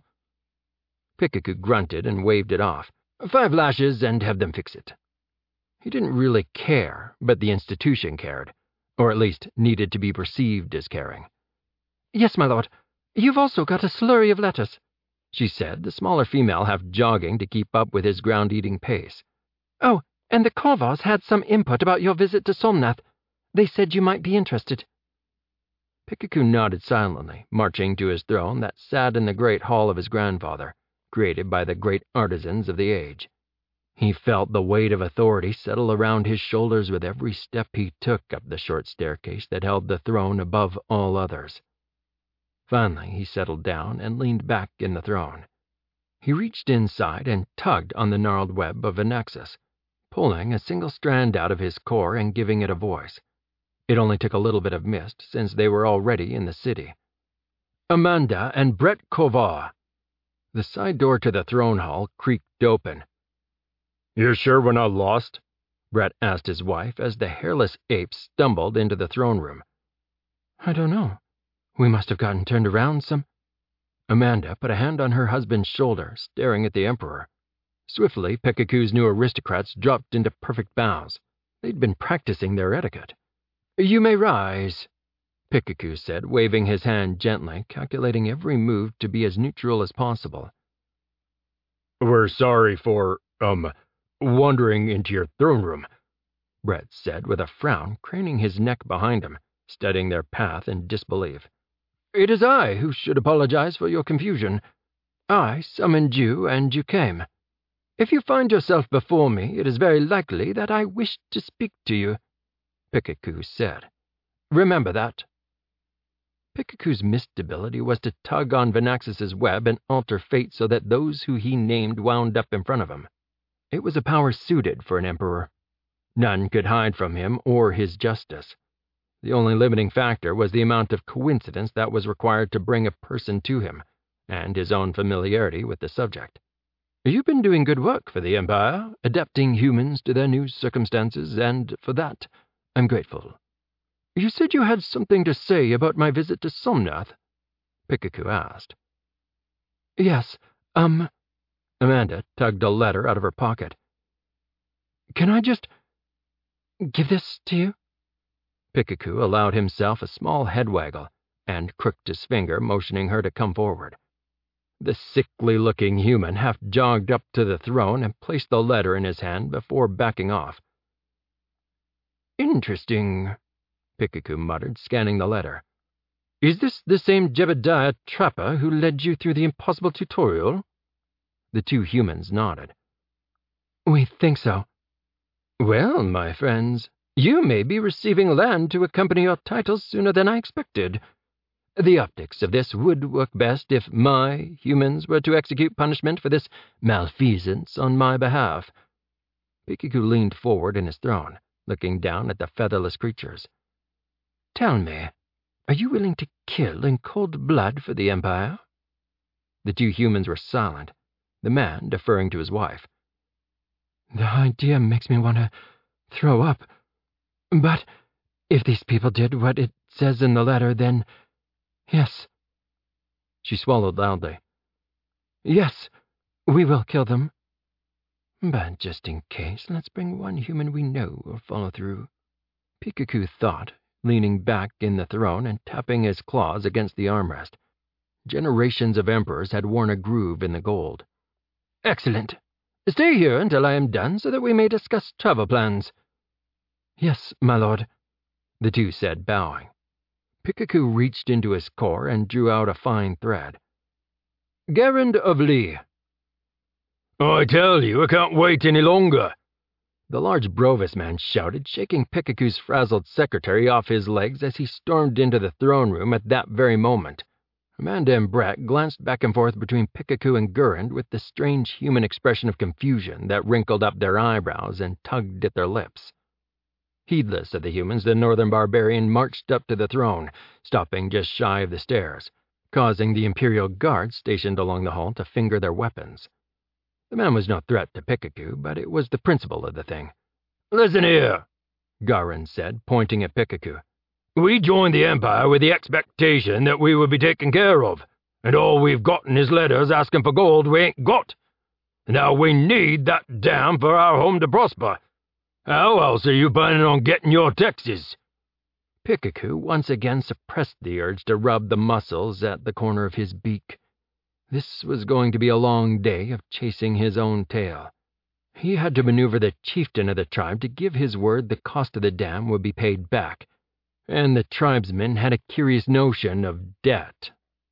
Pikachu grunted and waved it off. 5 lashes and have them fix it. He didn't really care, but the institution cared, or at least needed to be perceived as caring. Yes, my lord. You've also got a slurry of letters, she said, the smaller female half jogging to keep up with his ground-eating pace. Oh, and the Corvars had some input about your visit to Somnath. They said you might be interested. Pikachu nodded silently, marching to his throne that sat in the great hall of his grandfather, created by the great artisans of the age. He felt the weight of authority settle around his shoulders with every step he took up the short staircase that held the throne above all others. Finally, he settled down and leaned back in the throne. He reached inside and tugged on the gnarled web of Venaxis, pulling a single strand out of his core and giving it a voice. It only took a little bit of mist, since they were already in the city. Amanda and Brett Kovar. The side door to the throne hall creaked open. "You're sure we're not lost?" Brett asked his wife as the hairless ape stumbled into the throne room. I don't know. We must have gotten turned around some. Amanda put a hand on her husband's shoulder, staring at the Emperor. Swiftly, Pikachu's new aristocrats dropped into perfect bows. They'd been practicing their etiquette. "You may rise," Pikachu said, waving his hand gently, calculating every move to be as neutral as possible. "We're sorry for, wandering into your throne room," Brett said with a frown, craning his neck behind him, studying their path in disbelief. "It is I who should apologize for your confusion. I summoned you, and you came. If you find yourself before me, it is very likely that I wished to speak to you," Pikachu said. "Remember that." Pikachu's mist ability was to tug on Venaxis's web and alter fate so that those who he named wound up in front of him. It was a power suited for an emperor. None could hide from him or his justice. The only limiting factor was the amount of coincidence that was required to bring a person to him, and his own familiarity with the subject. "You've been doing good work for the Empire, adapting humans to their new circumstances, and for that, I'm grateful. You said you had something to say about my visit to Somnath?" Pikachu asked. Yes, Amanda tugged a letter out of her pocket. Can I just give this to you? Pikachu allowed himself a small head waggle and crooked his finger, motioning her to come forward. The sickly-looking human half jogged up to the throne and placed the letter in his hand before backing off. "Interesting," Pikachu muttered, scanning the letter. "Is this the same Jebediah Trapper who led you through the impossible tutorial?" The 2 humans nodded. "We think so." "Well, my friends, you may be receiving land to accompany your titles sooner than I expected. The optics of this would work best if my humans were to execute punishment for this malfeasance on my behalf." Pikachu leaned forward in his throne, looking down at the featherless creatures. "Tell me, are you willing to kill in cold blood for the Empire?" The 2 humans were silent, the man deferring to his wife. "The idea makes me want to throw up. But if these people did what it says in the letter, then yes." She swallowed loudly. "Yes, we will kill them." But just in case, let's bring one human we know will follow through, Pikachu thought, leaning back in the throne and tapping his claws against the armrest. Generations of emperors had worn a groove in the gold. Excellent. Stay here until I am done so that we may discuss travel plans. Yes, my lord, the two said, bowing. Pikachu reached into his core and drew out a fine thread. Garand of Lee. I tell you, I can't wait any longer, the large Brovis man shouted, shaking Pikachu's frazzled secretary off his legs as he stormed into the throne room at that very moment. Amanda and Brett glanced back and forth between Pikachu and Gurand with the strange human expression of confusion that wrinkled up their eyebrows and tugged at their lips. Heedless of the humans, the northern barbarian marched up to the throne, stopping just shy of the stairs, causing the Imperial Guards stationed along the hall to finger their weapons. The man was no threat to Pikachu, but it was the principle of the thing. Listen here, Gurand said, pointing at Pikachu. We joined the Empire with the expectation that we would be taken care of, and all we've gotten is letters asking for gold we ain't got. Now we need that dam for our home to prosper. How else are you planning on getting your taxes? Pikachu once again suppressed the urge to rub the muscles at the corner of his beak. This was going to be a long day of chasing his own tail. He had to maneuver the chieftain of the tribe to give his word the cost of the dam would be paid back, and the tribesmen had a curious notion of debt.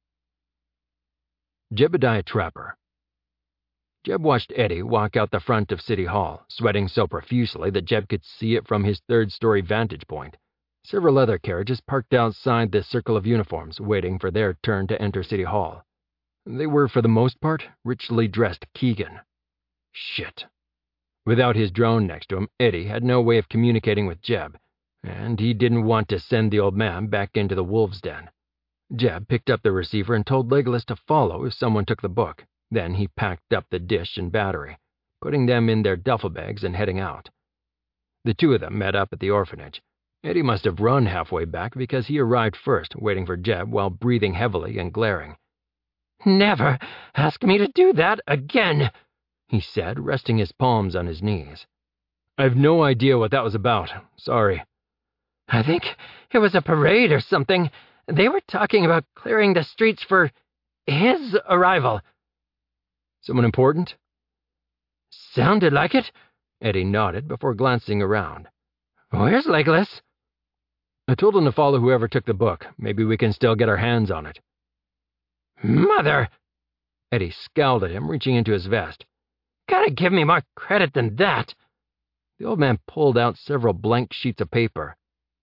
Jebediah Trapper. Jeb watched Eddie walk out the front of City Hall, sweating so profusely that Jeb could see it from his third-story vantage point. Several other carriages parked outside the circle of uniforms, waiting for their turn to enter City Hall. They were, for the most part, richly dressed Keegan. Shit. Without his drone next to him, Eddie had no way of communicating with Jeb, and he didn't want to send the old man back into the wolves' den. Jeb picked up the receiver and told Legolas to follow if someone took the book. Then he packed up the dish and battery, putting them in their duffel bags and heading out. The two of them met up at the orphanage. Eddie must have run halfway back because he arrived first, waiting for Jeb while breathing heavily and glaring. Never ask me to do that again, he said, resting his palms on his knees. I've no idea what that was about. Sorry. I think it was a parade or something. They were talking about clearing the streets for his arrival. Someone important? Sounded like it, Eddie nodded before glancing around. Where's Legolas? I told him to follow whoever took the book. Maybe we can still get our hands on it. Mother! Eddie scowled at him, reaching into his vest. Gotta give me more credit than that. The old man pulled out several blank sheets of paper.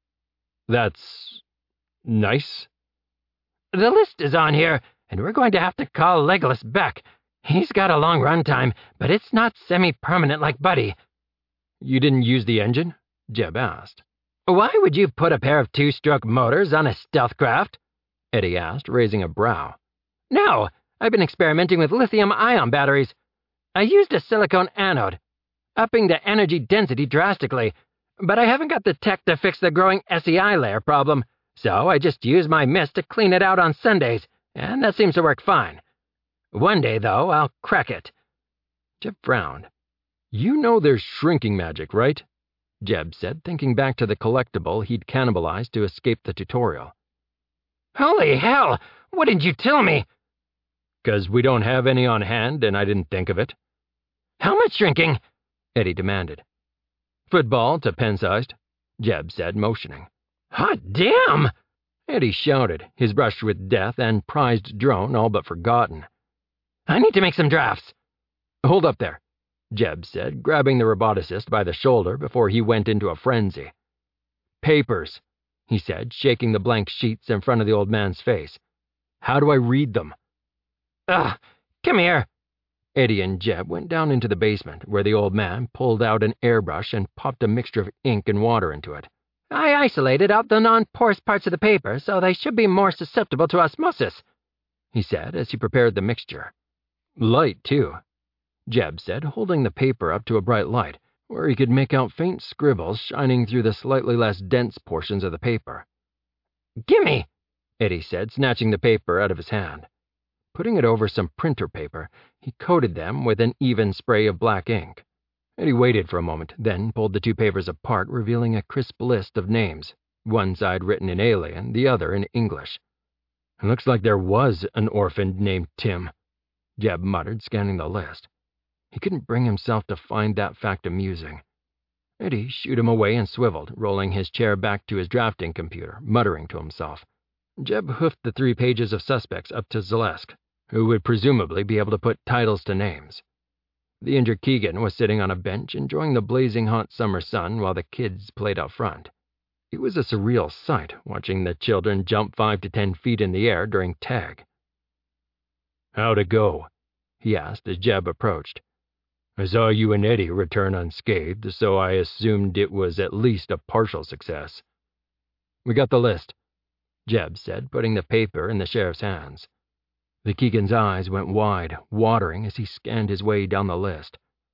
That's nice. The list is on here, and we're going to have to call Legolas back. He's got a long run time, but it's not semi-permanent like Buddy. You didn't use the engine? Jeb asked. Why would you put a pair of two-stroke motors on a stealth craft? Eddie asked, raising a brow. No, I've been experimenting with lithium-ion batteries. I used a silicone anode, upping the energy density drastically, but I haven't got the tech to fix the growing SEI layer problem, so I just use my mist to clean it out on Sundays, and that seems to work fine. One day, though, I'll crack it. Jeb frowned. You know there's shrinking magic, right? Jeb said, thinking back to the collectible he'd cannibalized to escape the tutorial. Holy hell! What didn't you tell me? 'Cause we don't have any on hand, and I didn't think of it. How much shrinking? Eddie demanded. Football to pen-sized, Jeb said, motioning. Hot damn! Eddie shouted, his brush with death and prized drone all but forgotten. I need to make some drafts. Hold up there, Jeb said, grabbing the roboticist by the shoulder before he went into a frenzy. Papers, he said, shaking the blank sheets in front of the old man's face. How do I read them? Come here. Eddie and Jeb went down into the basement, where the old man pulled out an airbrush and popped a mixture of ink and water into it. I isolated out the non-porous parts of the paper, so they should be more susceptible to osmosis, he said as he prepared the mixture. Light, too, Jeb said, holding the paper up to a bright light, where he could make out faint scribbles shining through the slightly less dense portions of the paper. Gimme, Eddie said, snatching the paper out of his hand. Putting it over some printer paper, he coated them with an even spray of black ink. Eddie waited for a moment, then pulled the two papers apart, revealing a crisp list of names, one side written in alien, the other in English. It looks like there was an orphan named Tim, Jeb muttered, scanning the list. He couldn't bring himself to find that fact amusing. Eddie shooed him away and swiveled, rolling his chair back to his drafting computer, muttering to himself. Jeb hoofed the 3 pages of suspects up to Zalesk, who would presumably be able to put titles to names. The injured Keegan was sitting on a bench, enjoying the blazing hot summer sun while the kids played out front. It was a surreal sight, watching the children jump 5 to 10 feet in the air during tag. "How'd it go?" he asked as Jeb approached. "I saw you and Eddie return unscathed, so I assumed it was at least a partial success." "We got the list," Jeb said, putting the paper in the sheriff's hands. The Keegan's eyes went wide, watering as he scanned his way down the list.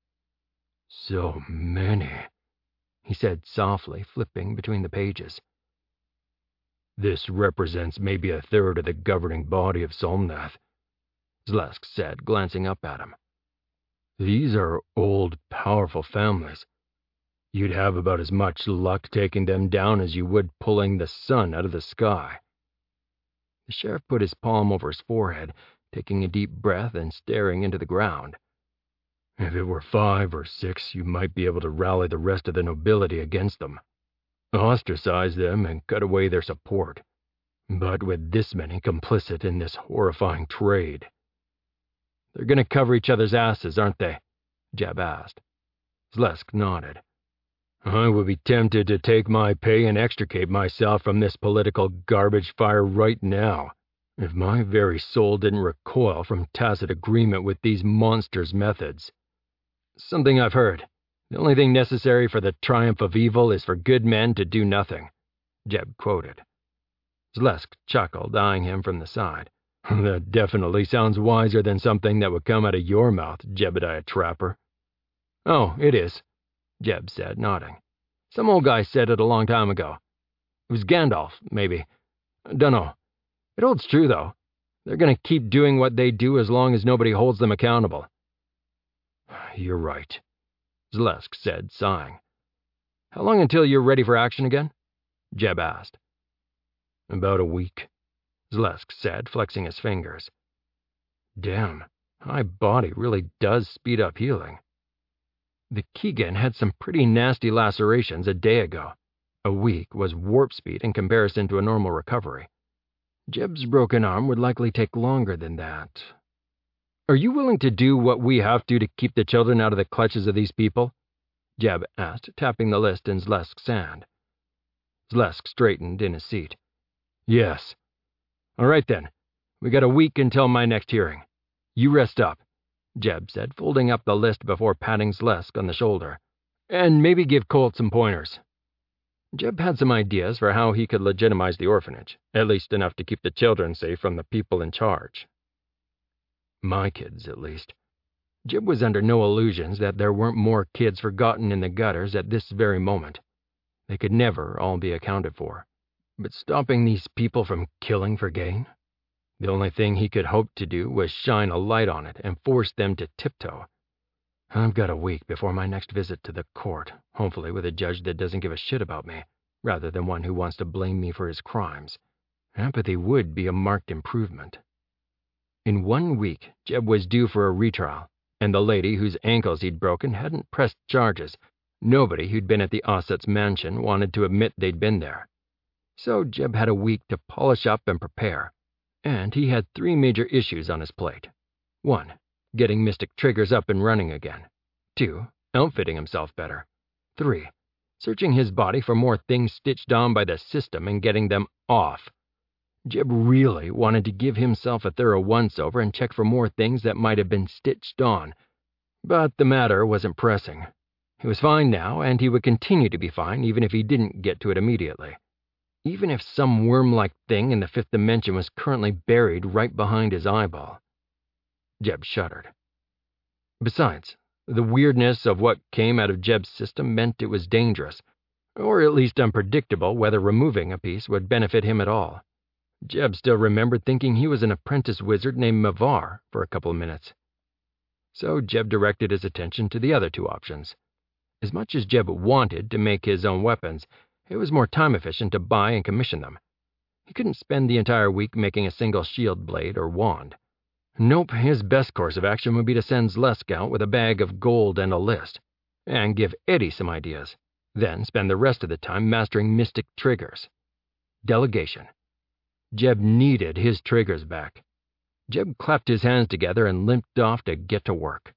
"So many," he said softly, flipping between the pages. "This represents maybe a third of the governing body of Solmnath," Zalesk said, glancing up at him. "These are old, powerful families. You'd have about as much luck taking them down as you would pulling the sun out of the sky." The sheriff put his palm over his forehead, taking a deep breath and staring into the ground. "If it were 5 or 6, you might be able to rally the rest of the nobility against them, ostracize them and cut away their support. But with this many complicit in this horrifying trade—" "They're going to cover each other's asses, aren't they?" Jeb asked. Zalesk nodded. "I would be tempted to take my pay and extricate myself from this political garbage fire right now, if my very soul didn't recoil from tacit agreement with these monsters' methods." "Something I've heard. The only thing necessary for the triumph of evil is for good men to do nothing," Jeb quoted. Zalesk chuckled, eyeing him from the side. "That definitely sounds wiser than something that would come out of your mouth, Jebediah Trapper." "Oh, it is," Jeb said, nodding. "Some old guy said it a long time ago. It was Gandalf, maybe. Dunno. It holds true, though. They're going to keep doing what they do as long as nobody holds them accountable." "You're right," Zalesk said, sighing. "How long until you're ready for action again?" Jeb asked. "About a week," Zalesk said, flexing his fingers. Damn, high body really does speed up healing. The Keegan had some pretty nasty lacerations a day ago. A week was warp speed in comparison to a normal recovery. Jeb's broken arm would likely take longer than that. "Are you willing to do what we have to keep the children out of the clutches of these people?" Jeb asked, tapping the list in Zalesk's hand. Zalesk straightened in his seat. "Yes." "All right then. We got a week until my next hearing. You rest up," Jeb said, folding up the list before patting Zalesk on the shoulder. "And maybe give Colt some pointers." Jeb had some ideas for how he could legitimize the orphanage, at least enough to keep the children safe from the people in charge. My kids, at least. Jeb was under no illusions that there weren't more kids forgotten in the gutters at this very moment. They could never all be accounted for. But stopping these people from killing for gain? The only thing he could hope to do was shine a light on it and force them to tiptoe. I've got a week before my next visit to the court, hopefully with a judge that doesn't give a shit about me, rather than one who wants to blame me for his crimes. Empathy would be a marked improvement. In 1 week, Jeb was due for a retrial, and the lady whose ankles he'd broken hadn't pressed charges. Nobody who'd been at the Ossetts' mansion wanted to admit they'd been there. So Jeb had a week to polish up and prepare, and he had 3 major issues on his plate. 1. Getting Mystic Triggers up and running again. 2. Outfitting himself better. 3. Searching his body for more things stitched on by the system and getting them off. Jeb really wanted to give himself a thorough once-over and check for more things that might have been stitched on, but the matter wasn't pressing. He was fine now, and he would continue to be fine even if he didn't get to it immediately. Even if some worm-like thing in the 5th dimension was currently buried right behind his eyeball. Jeb shuddered. Besides, the weirdness of what came out of Jeb's system meant it was dangerous, or at least unpredictable whether removing a piece would benefit him at all. Jeb still remembered thinking he was an apprentice wizard named Mavar for a couple of minutes. So Jeb directed his attention to the other 2 options, As much as Jeb wanted to make his own weapons, it was more time efficient to buy and commission them. He couldn't spend the entire week making a single shield blade or wand. Nope, his best course of action would be to send Zlesk out with a bag of gold and a list, and give Eddie some ideas, then spend the rest of the time mastering mystic triggers. Delegation. Jeb needed his triggers back. Jeb clapped his hands together and limped off to get to work.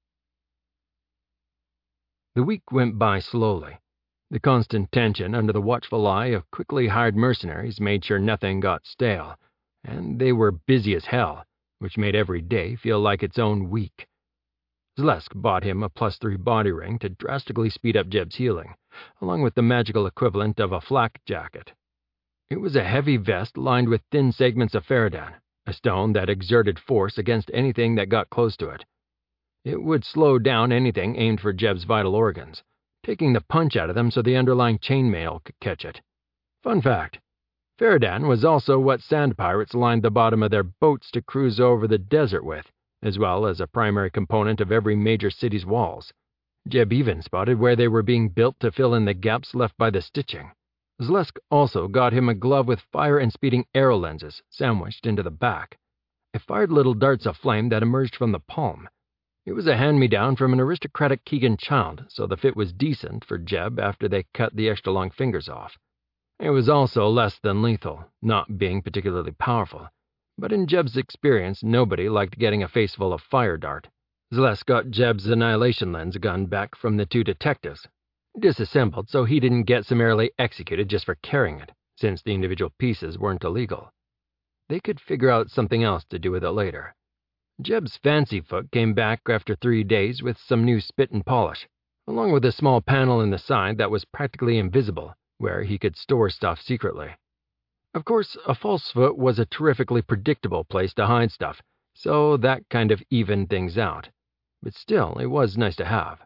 The week went by slowly. The constant tension under the watchful eye of quickly hired mercenaries made sure nothing got stale, and they were busy as hell, which made every day feel like its own week. Zlesk bought him a +3 body ring to drastically speed up Jeb's healing, along with the magical equivalent of a flak jacket. It was a heavy vest lined with thin segments of Faradan, a stone that exerted force against anything that got close to it. It would slow down anything aimed for Jeb's vital organs, taking the punch out of them so the underlying chainmail could catch it. Fun fact, Faradan was also what sand pirates lined the bottom of their boats to cruise over the desert with, as well as a primary component of every major city's walls. Jeb even spotted where they were being built to fill in the gaps left by the stitching. Zlesk also got him a glove with fire and speeding arrow lenses sandwiched into the back. It fired little darts of flame that emerged from the palm. It was a hand-me-down from an aristocratic Keegan child, so the fit was decent for Jeb after they cut the extra long fingers off. It was also less than lethal, not being particularly powerful, but in Jeb's experience, nobody liked getting a face full of fire dart. Zlesk got Jeb's annihilation lens gun back from the two detectives, disassembled so he didn't get summarily executed just for carrying it, since the individual pieces weren't illegal. They could figure out something else to do with it later. Jeb's fancy foot came back after 3 days with some new spit and polish, along with a small panel in the side that was practically invisible, where he could store stuff secretly. Of course, a false foot was a terrifically predictable place to hide stuff, so that kind of evened things out. But still, it was nice to have.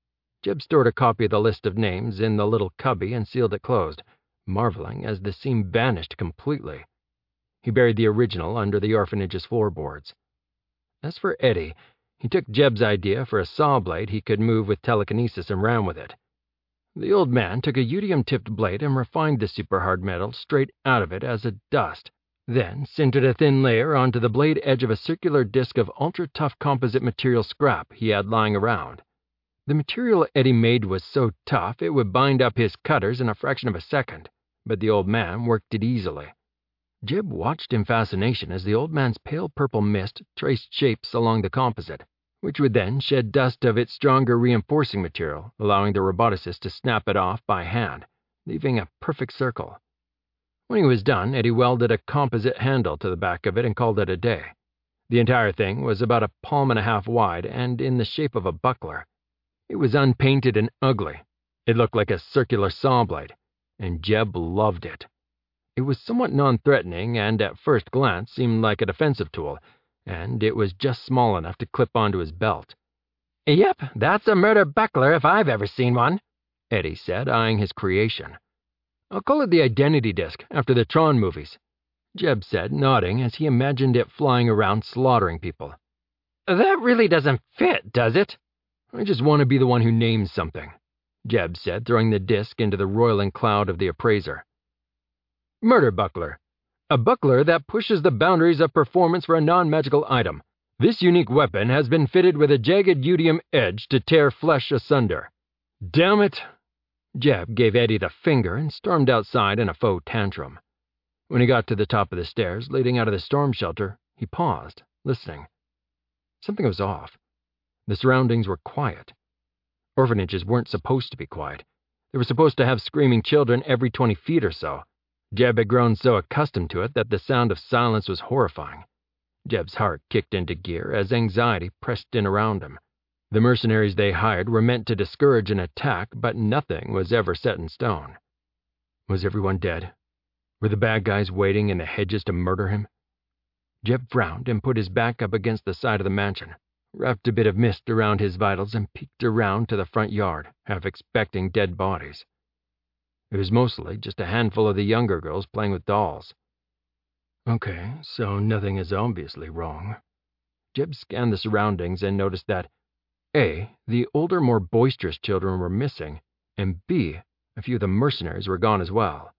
Jeb stored a copy of the list of names in the little cubby and sealed it closed, marveling as the seam vanished completely. He buried the original under the orphanage's floorboards. As for Eddie, he took Jeb's idea for a saw blade he could move with telekinesis and ran with it. The old man took a udium-tipped blade and refined the super-hard metal straight out of it as a dust, then sintered a thin layer onto the blade edge of a circular disc of ultra-tough composite material scrap he had lying around. The material Eddie made was so tough it would bind up his cutters in a fraction of a second, but the old man worked it easily. Jeb watched in fascination as the old man's pale purple mist traced shapes along the composite, which would then shed dust of its stronger reinforcing material, allowing the roboticist to snap it off by hand, leaving a perfect circle. When he was done, Eddie welded a composite handle to the back of it and called it a day. The entire thing was about 1.5 palms wide and in the shape of a buckler. It was unpainted and ugly. It looked like a circular saw blade, and Jeb loved it. It was somewhat non-threatening and at first glance seemed like a defensive tool, and it was just small enough to clip onto his belt. "Yep, that's a murder buckler if I've ever seen one," Eddie said, eyeing his creation. "I'll call it the Identity Disc, after the Tron movies," Jeb said, nodding as he imagined it flying around slaughtering people. "That really doesn't fit, does it?" "I just want to be the one who names something," Jeb said, throwing the disc into the roiling cloud of the appraiser. "Murder buckler. A buckler that pushes the boundaries of performance for a non-magical item. This unique weapon has been fitted with a jagged udium edge to tear flesh asunder." "Damn it!" Jeb gave Eddie the finger and stormed outside in a faux tantrum. When he got to the top of the stairs leading out of the storm shelter, he paused, listening. Something was off. The surroundings were quiet. Orphanages weren't supposed to be quiet. They were supposed to have screaming children every 20 feet or so. Jeb had grown so accustomed to it that the sound of silence was horrifying. Jeb's heart kicked into gear as anxiety pressed in around him. The mercenaries they hired were meant to discourage an attack, but nothing was ever set in stone. Was everyone dead? Were the bad guys waiting in the hedges to murder him? Jeb frowned and put his back up against the side of the mansion, wrapped a bit of mist around his vitals, and peeked around to the front yard, half expecting dead bodies. It was mostly just a handful of the younger girls playing with dolls. Okay, so nothing is obviously wrong. Jeb scanned the surroundings and noticed that A, the older, more boisterous children were missing, and B, a few of the mercenaries were gone as well.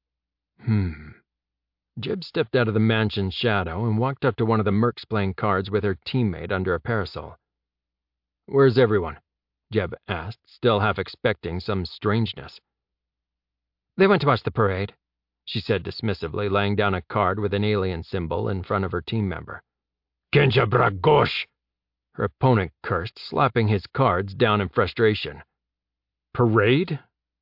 Jeb stepped out of the mansion's shadow and walked up to one of the mercs playing cards with her teammate under a parasol. "Where's everyone?" Jeb asked, still half expecting some strangeness. "They went to watch the parade," she said dismissively, laying down a card with an alien symbol in front of her team member. "Kenja Bragosh!" her opponent cursed, slapping his cards down in frustration. "Parade?"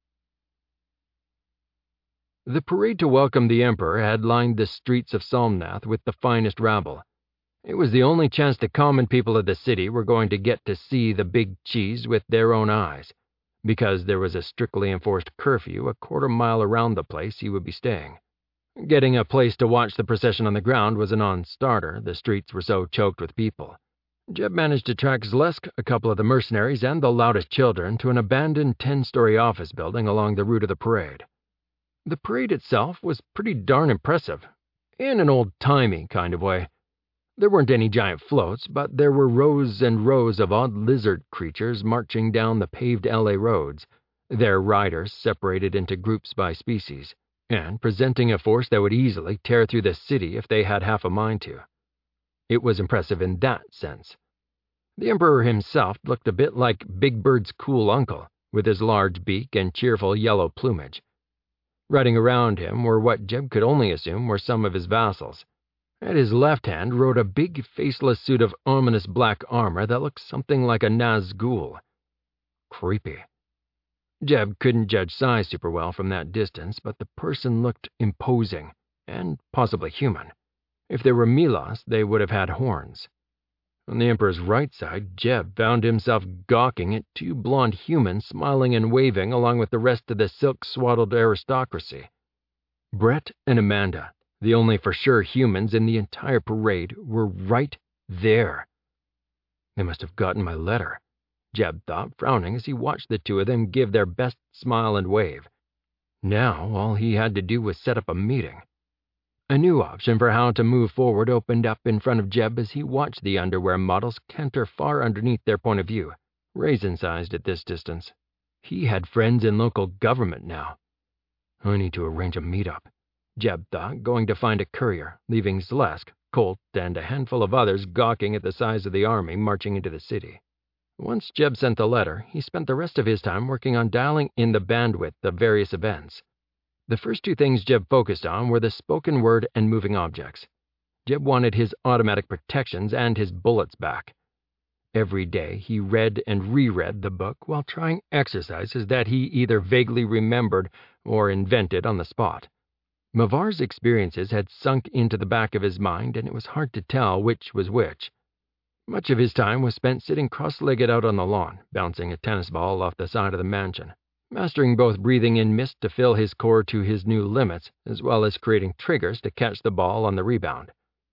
The parade to welcome the Emperor had lined the streets of Somnath with the finest rabble. It was the only chance the common people of the city were going to get to see the big cheese with their own eyes, because there was a strictly enforced curfew a quarter-mile around the place he would be staying. Getting a place to watch the procession on the ground was a non-starter. The streets were so choked with people. Jeb managed to track Zlesk, a couple of the mercenaries, and the loudest children to an abandoned 10-story office building along the route of the parade. The parade itself was pretty darn impressive, in an old-timey kind of way. There weren't any giant floats, but there were rows and rows of odd lizard creatures marching down the paved LA roads, their riders separated into groups by species, and presenting a force that would easily tear through the city if they had half a mind to. It was impressive in that sense. The Emperor himself looked a bit like Big Bird's cool uncle, with his large beak and cheerful yellow plumage. Riding around him were what Jeb could only assume were some of his vassals. At his left hand rode a big, faceless suit of ominous black armor that looked something like a Nazgul. Creepy. Jeb couldn't judge size super well from that distance, but the person looked imposing, and possibly human. If they were Milos, they would have had horns. On the Emperor's right side, Jeb found himself gawking at two blonde humans smiling and waving along with the rest of the silk-swaddled aristocracy. Brett and Amanda, the only for sure humans in the entire parade, were right there. They must have gotten my letter, Jeb thought, frowning as he watched the two of them give their best smile and wave. Now all he had to do was set up a meeting. A new option for how to move forward opened up in front of Jeb as he watched the underwear models canter far underneath their point of view, raisin-sized at this distance. He had friends in local government now. I need to arrange a meetup, Jeb thought, going to find a courier, leaving Zlesk, Colt, and a handful of others gawking at the size of the army marching into the city. Once Jeb sent the letter, he spent the rest of his time working on dialing in the bandwidth of various events. The first two things Jeb focused on were the spoken word and moving objects. Jeb wanted his automatic protections and his bullets back. Every day he read and reread the book while trying exercises that he either vaguely remembered or invented on the spot. Mavar's experiences had sunk into the back of his mind, and it was hard to tell which was which. Much of his time was spent sitting cross-legged out on the lawn, bouncing a tennis ball off the side of the mansion, mastering both breathing in mist to fill his core to his new limits, as well as creating triggers to catch the ball on the rebound.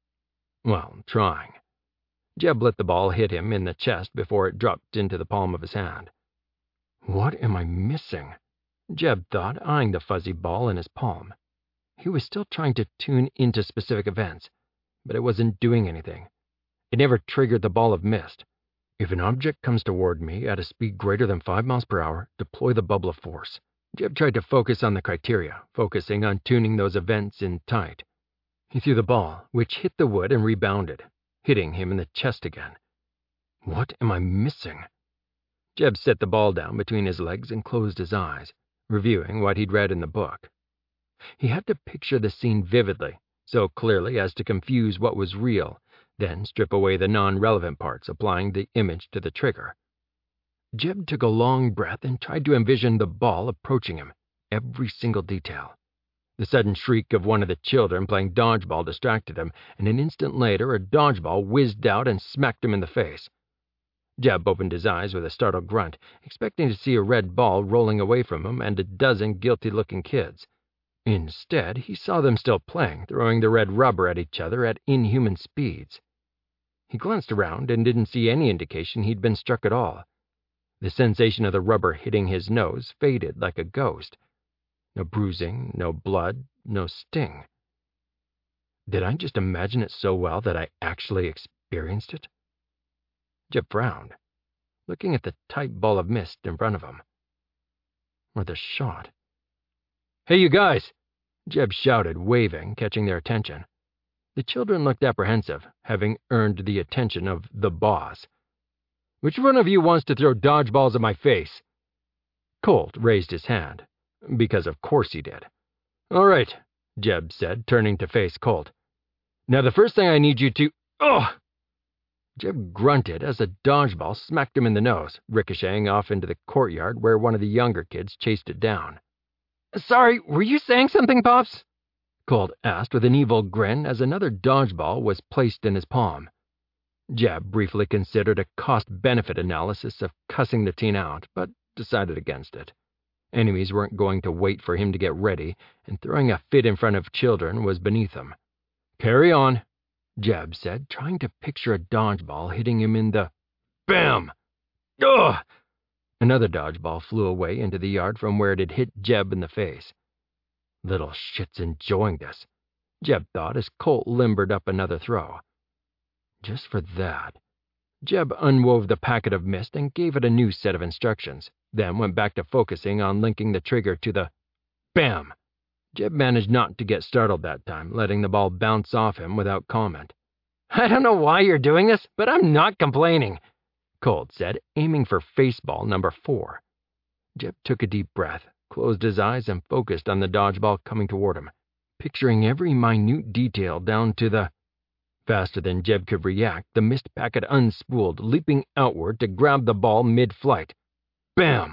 Well, trying. Jeb let the ball hit him in the chest before it dropped into the palm of his hand. What am I missing? Jeb thought, eyeing the fuzzy ball in his palm. He was still trying to tune into specific events, but it wasn't doing anything. It never triggered the ball of mist. If an object comes toward me at a speed greater than 5 miles per hour, deploy the bubble of force. Jeb tried to focus on the criteria, focusing on tuning those events in tight. He threw the ball, which hit the wood and rebounded, hitting him in the chest again. What am I missing? Jeb set the ball down between his legs and closed his eyes, reviewing what he'd read in the book. He had to picture the scene vividly, so clearly as to confuse what was real, then strip away the non-relevant parts, applying the image to the trigger. Jeb took a long breath and tried to envision the ball approaching him, every single detail. The sudden shriek of one of the children playing dodgeball distracted him, and an instant later a dodgeball whizzed out and smacked him in the face. Jeb opened his eyes with a startled grunt, expecting to see a red ball rolling away from him and a dozen guilty-looking kids. Instead, he saw them still playing, throwing the red rubber at each other at inhuman speeds. He glanced around and didn't see any indication he'd been struck at all. The sensation of the rubber hitting his nose faded like a ghost. No bruising, no blood, no sting. Did I just imagine it so well that I actually experienced it? Jeb frowned. looking at the tight ball of mist in front of him. Or the shot. "Hey, you guys!" Jeb shouted, waving, catching their attention. The children looked apprehensive, having earned the attention of the boss. "Which one of you wants to throw dodgeballs at my face?" Colt raised his hand, because of course he did. "All right," Jeb said, turning to face Colt. "Now the first thing I need you to— Ugh!" Jeb grunted as a dodgeball smacked him in the nose, ricocheting off into the courtyard where one of the younger kids chased it down. "Sorry, were you saying something, Pops?" Colt asked with an evil grin as another dodgeball was placed in his palm. Jeb briefly considered a cost-benefit analysis of cussing the teen out, but decided against it. Enemies weren't going to wait for him to get ready, and throwing a fit in front of children was beneath him. "Carry on," Jeb said, trying to picture a dodgeball hitting him in the— Bam! Ugh! Another dodgeball flew away into the yard from where it had hit Jeb in the face. Little shit's enjoying this, Jeb thought as Colt limbered up another throw. Just for that, Jeb unwove the packet of mist and gave it a new set of instructions, then went back to focusing on linking the trigger to the Bam! Jeb managed not to get startled that time, letting the ball bounce off him without comment. "I don't know why you're doing this, but I'm not complaining," Colt said, aiming for faceball number 4. Jeb took a deep breath, closed his eyes, and focused on the dodgeball coming toward him, picturing every minute detail down to the— Faster than Jeb could react, the mist packet unspooled, leaping outward to grab the ball mid-flight. Bam!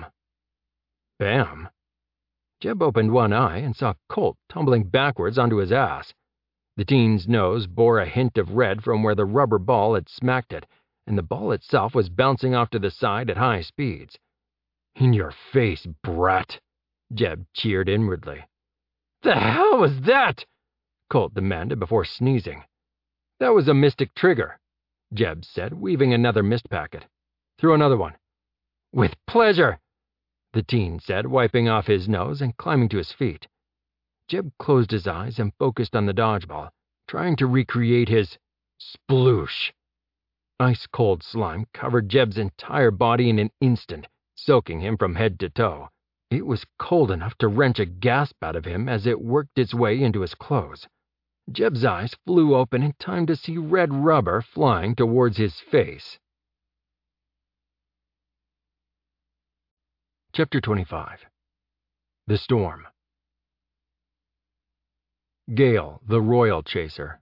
Bam! Jeb opened one eye and saw Colt tumbling backwards onto his ass. The teen's nose bore a hint of red from where the rubber ball had smacked it, and the ball itself was bouncing off to the side at high speeds. "In your face, brat!" Jeb cheered inwardly. "The hell was that?" Colt demanded before sneezing. "That was a mystic trigger," Jeb said, weaving another mist packet. "Throw another one." "With pleasure," the teen said, wiping off his nose and climbing to his feet. Jeb closed his eyes and focused on the dodgeball, trying to recreate his sploosh. Ice-cold slime covered Jeb's entire body in an instant, soaking him from head to toe. It was cold enough to wrench a gasp out of him as it worked its way into his clothes. Jeb's eyes flew open in time to see red rubber flying towards his face. Chapter 25. The Storm. Gale, the Royal Chaser.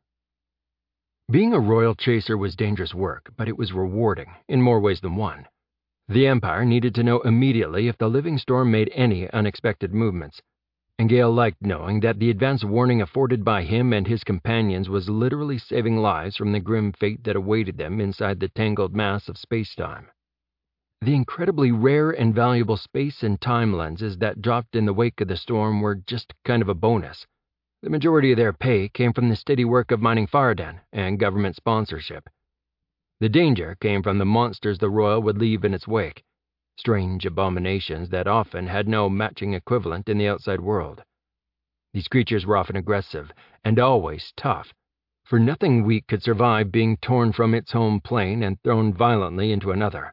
Being a royal chaser was dangerous work, but it was rewarding, in more ways than one. The Empire needed to know immediately if the living storm made any unexpected movements, and Gale liked knowing that the advance warning afforded by him and his companions was literally saving lives from the grim fate that awaited them inside the tangled mass of space-time. The incredibly rare and valuable space and time lenses that dropped in the wake of the storm were just kind of a bonus. The majority of their pay came from the steady work of mining Faradan and government sponsorship. The danger came from the monsters the Royal would leave in its wake, strange abominations that often had no matching equivalent in the outside world. These creatures were often aggressive and always tough, for nothing weak could survive being torn from its home plane and thrown violently into another.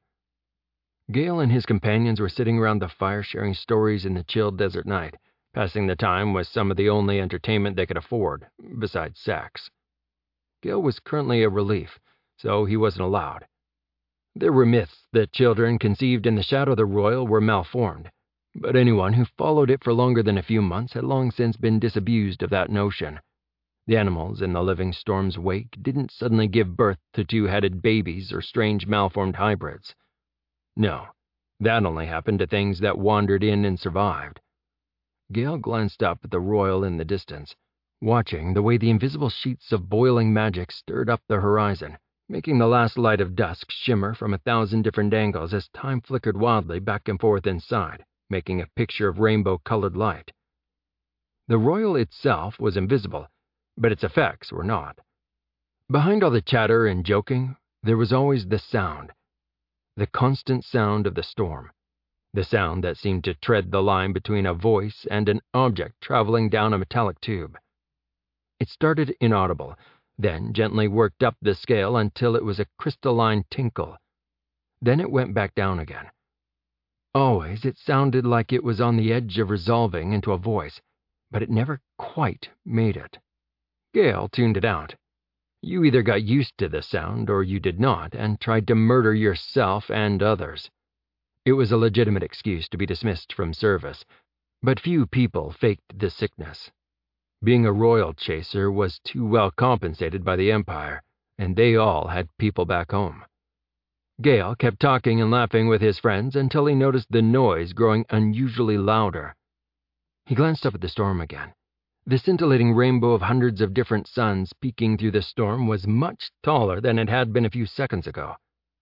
Gale and his companions were sitting around the fire sharing stories in the chill desert night, passing the time with some of the only entertainment they could afford, besides sex. Gale was currently a relief, so he wasn't allowed. There were myths that children conceived in the shadow of the Royal were malformed, but anyone who followed it for longer than a few months had long since been disabused of that notion. The animals in the living storm's wake didn't suddenly give birth to two-headed babies or strange malformed hybrids. No, that only happened to things that wandered in and survived. Gale glanced up at the Royal in the distance, watching the way the invisible sheets of boiling magic stirred up the horizon, making the last light of dusk shimmer from 1,000 different angles as time flickered wildly back and forth inside, making a picture of rainbow-colored light. The Royal itself was invisible, but its effects were not. Behind all the chatter and joking, there was always the sound, the constant sound of the storm, the sound that seemed to tread the line between a voice and an object traveling down a metallic tube. It started inaudible, then gently worked up the scale until it was a crystalline tinkle. Then it went back down again. Always it sounded like it was on the edge of resolving into a voice, but it never quite made it. Gale tuned it out. You either got used to the sound or you did not and tried to murder yourself and others. It was a legitimate excuse to be dismissed from service, but few people faked the sickness. Being a royal chaser was too well compensated by the Empire, and they all had people back home. Gale kept talking and laughing with his friends until he noticed the noise growing unusually louder. He glanced up at the storm again. The scintillating rainbow of hundreds of different suns peeking through the storm was much taller than it had been a few seconds ago.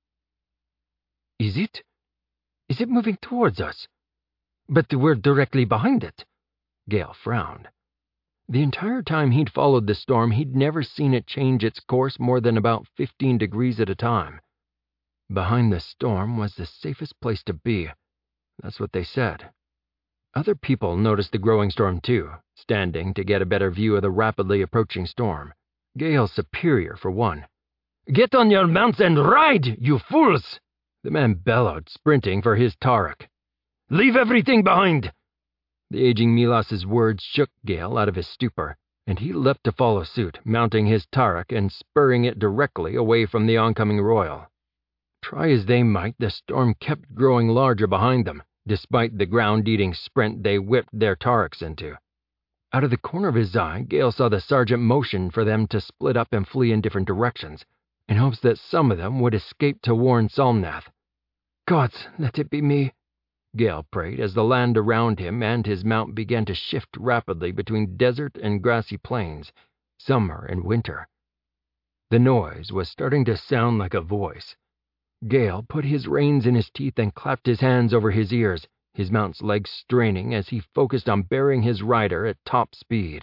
Is it? Is it moving towards us? But we're directly behind it. Gale frowned. The entire time he'd followed the storm, he'd never seen it change its course more than about 15 degrees at a time. Behind the storm was the safest place to be. That's what they said. Other people noticed the growing storm too, standing to get a better view of the rapidly approaching storm. Gale's superior, for one. "Get on your mounts and ride, you fools!" the man bellowed, sprinting for his Tarak. "Leave everything behind!" The aging Milas's words shook Gale out of his stupor, and he leapt to follow suit, mounting his Tarak and spurring it directly away from the oncoming royal. Try as they might, the storm kept growing larger behind them, despite the ground-eating sprint they whipped their Taraks into. Out of the corner of his eye, Gale saw the sergeant motion for them to split up and flee in different directions, in hopes that some of them would escape to warn Salmnath. "Gods, let it be me," Gale prayed as the land around him and his mount began to shift rapidly between desert and grassy plains, summer and winter. The noise was starting to sound like a voice. Gale put his reins in his teeth and clapped his hands over his ears, his mount's legs straining as he focused on bearing his rider at top speed.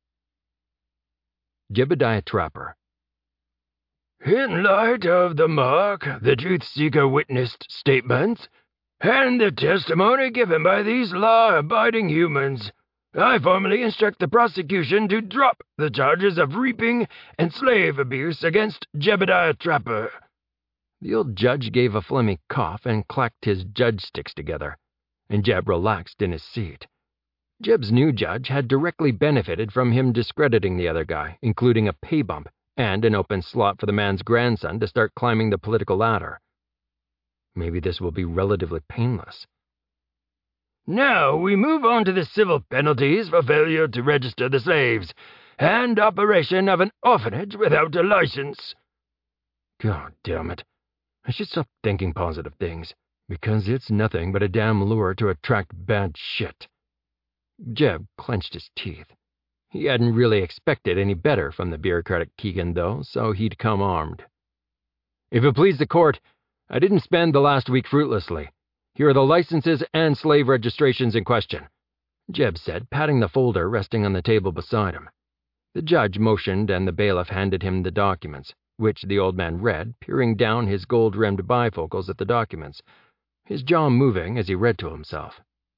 Jebediah Trapper. In light of the mark, the truth-seeker witnessed statements, and the testimony given by these law-abiding humans, I formally instruct the prosecution to drop the charges of reaping and slave abuse against Jebediah Trapper. The old judge gave a phlegmy cough and clacked his judge sticks together, and Jeb relaxed in his seat. Jeb's new judge had directly benefited from him discrediting the other guy, including a pay bump and an open slot for the man's grandson to start climbing the political ladder. Maybe this will be relatively painless. Now we move on to the civil penalties for failure to register the slaves and operation of an orphanage without a license. God damn it. I should stop thinking positive things, because it's nothing but a damn lure to attract bad shit. Jeb clenched his teeth. He hadn't really expected any better from the bureaucratic Keegan, though, so he'd come armed. If it please the court, I didn't spend the last week fruitlessly. Here are the licenses and slave registrations in question, Jeb said, patting the folder resting on the table beside him. The judge motioned and the bailiff handed him the documents, which the old man read, peering down his gold-rimmed bifocals at the documents, his jaw moving as he read to himself.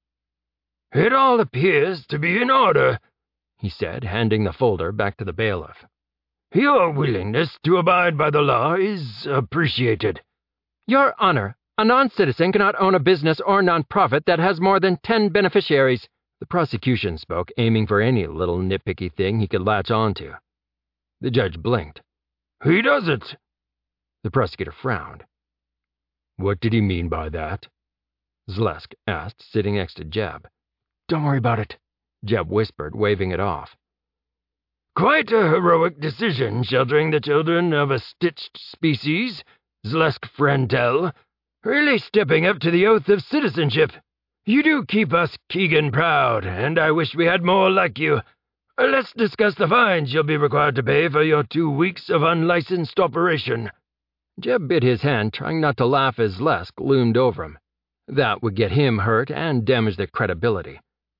It all appears to be in order, he said, handing the folder back to the bailiff. Your willingness to abide by the law is appreciated. Your Honor, a non-citizen cannot own a business or non-profit that has more than 10 beneficiaries. The prosecution spoke, aiming for any little nitpicky thing he could latch onto. The judge blinked. He doesn't. The prosecutor frowned. What did he mean by that? Zlesk asked, sitting next to Jeb. Don't worry about it, Jeb whispered, waving it off. Quite a heroic decision, sheltering the children of a stitched species, Zlesk Frentel. Really stepping up to the oath of citizenship. You do keep us Keegan proud, and I wish we had more like you. Let's discuss the fines you'll be required to pay for your 2 weeks of unlicensed operation. Jeb bit his hand, trying not to laugh as Zlesk loomed over him. That would get him hurt and damage their credibility.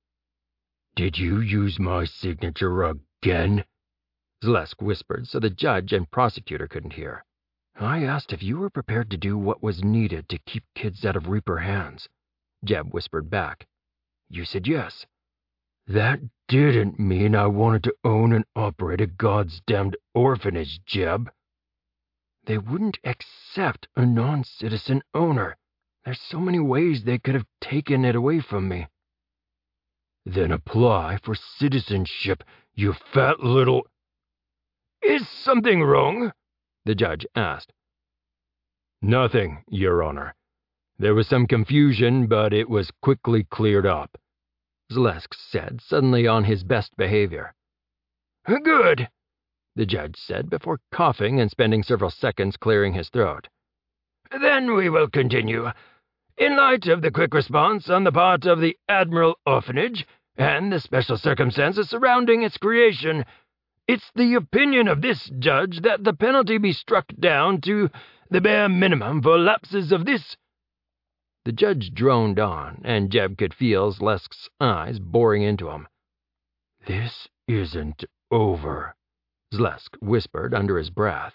Did you use my signature again? Zlesk whispered so the judge and prosecutor couldn't hear. I asked if you were prepared to do what was needed to keep kids out of Reaper hands, Jeb whispered back. You said yes. That didn't mean I wanted to own and operate a God's damned orphanage, Jeb. They wouldn't accept a non-citizen owner. There's so many ways they could have taken it away from me. Then apply for citizenship, you fat little... Is something wrong? The judge asked. Nothing, Your Honor. There was some confusion, but it was quickly cleared up, Zalesk said, suddenly on his best behavior. Good, the judge said before coughing and spending several seconds clearing his throat. Then we will continue. In light of the quick response on the part of the Admiral Orphanage and the special circumstances surrounding its creation, it's the opinion of this judge that the penalty be struck down to the bare minimum for lapses of this. The judge droned on, and Jeb could feel Zalesk's eyes boring into him. This isn't over, Zalesk whispered under his breath.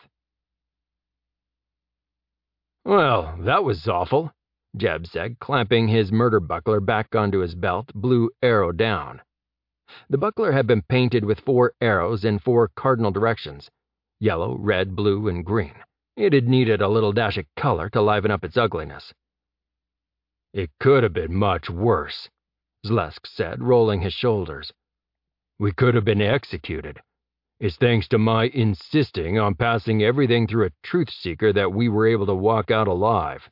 Well, that was awful, Jeb said, clamping his murder buckler back onto his belt, blue arrow down. The buckler had been painted with 4 arrows in 4 cardinal directions, yellow, red, blue, and green. It had needed a little dash of color to liven up its ugliness. It could have been much worse, Zalesk said, rolling his shoulders. We could have been executed. It's thanks to my insisting on passing everything through a truth seeker that we were able to walk out alive.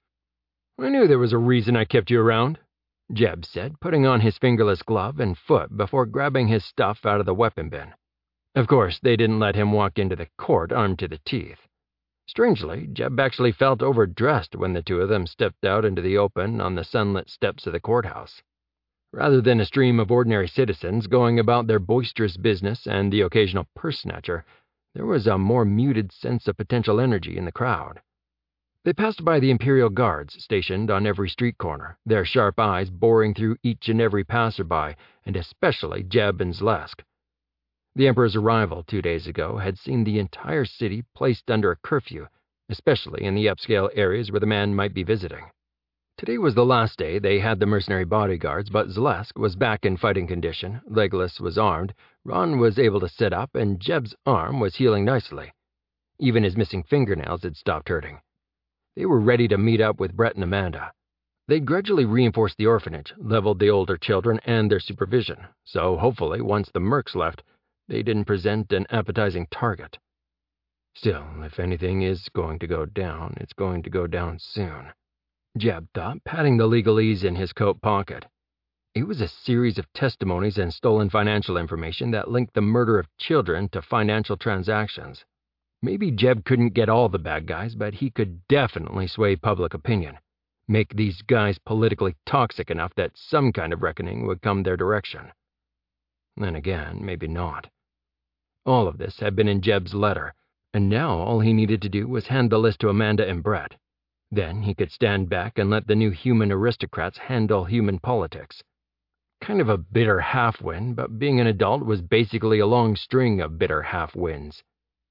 I knew there was a reason I kept you around, Jeb said, putting on his fingerless glove and foot before grabbing his stuff out of the weapon bin. Of course, they didn't let him walk into the court armed to the teeth. Strangely, Jeb actually felt overdressed when the two of them stepped out into the open on the sunlit steps of the courthouse. Rather than a stream of ordinary citizens going about their boisterous business and the occasional purse snatcher, there was a more muted sense of potential energy in the crowd. They passed by the Imperial Guards stationed on every street corner, their sharp eyes boring through each and every passerby, and especially Jeb and Zalesk. The Emperor's arrival 2 days ago had seen the entire city placed under a curfew, especially in the upscale areas where the man might be visiting. Today was the last day they had the mercenary bodyguards, but Zalesk was back in fighting condition, Legolas was armed, Ron was able to sit up, and Jeb's arm was healing nicely. Even his missing fingernails had stopped hurting. They were ready to meet up with Brett and Amanda. They'd gradually reinforced the orphanage, leveled the older children and their supervision, so hopefully, once the mercs left, they didn't present an appetizing target. Still, if anything is going to go down, it's going to go down soon, Jeb thought, patting the legalese in his coat pocket. It was a series of testimonies and stolen financial information that linked the murder of children to financial transactions. Maybe Jeb couldn't get all the bad guys, but he could definitely sway public opinion, make these guys politically toxic enough that some kind of reckoning would come their direction. Then again, maybe not. All of this had been in Jeb's letter, and now all he needed to do was hand the list to Amanda and Brett. Then he could stand back and let the new human aristocrats handle human politics. Kind of a bitter half-win, but being an adult was basically a long string of bitter half-wins.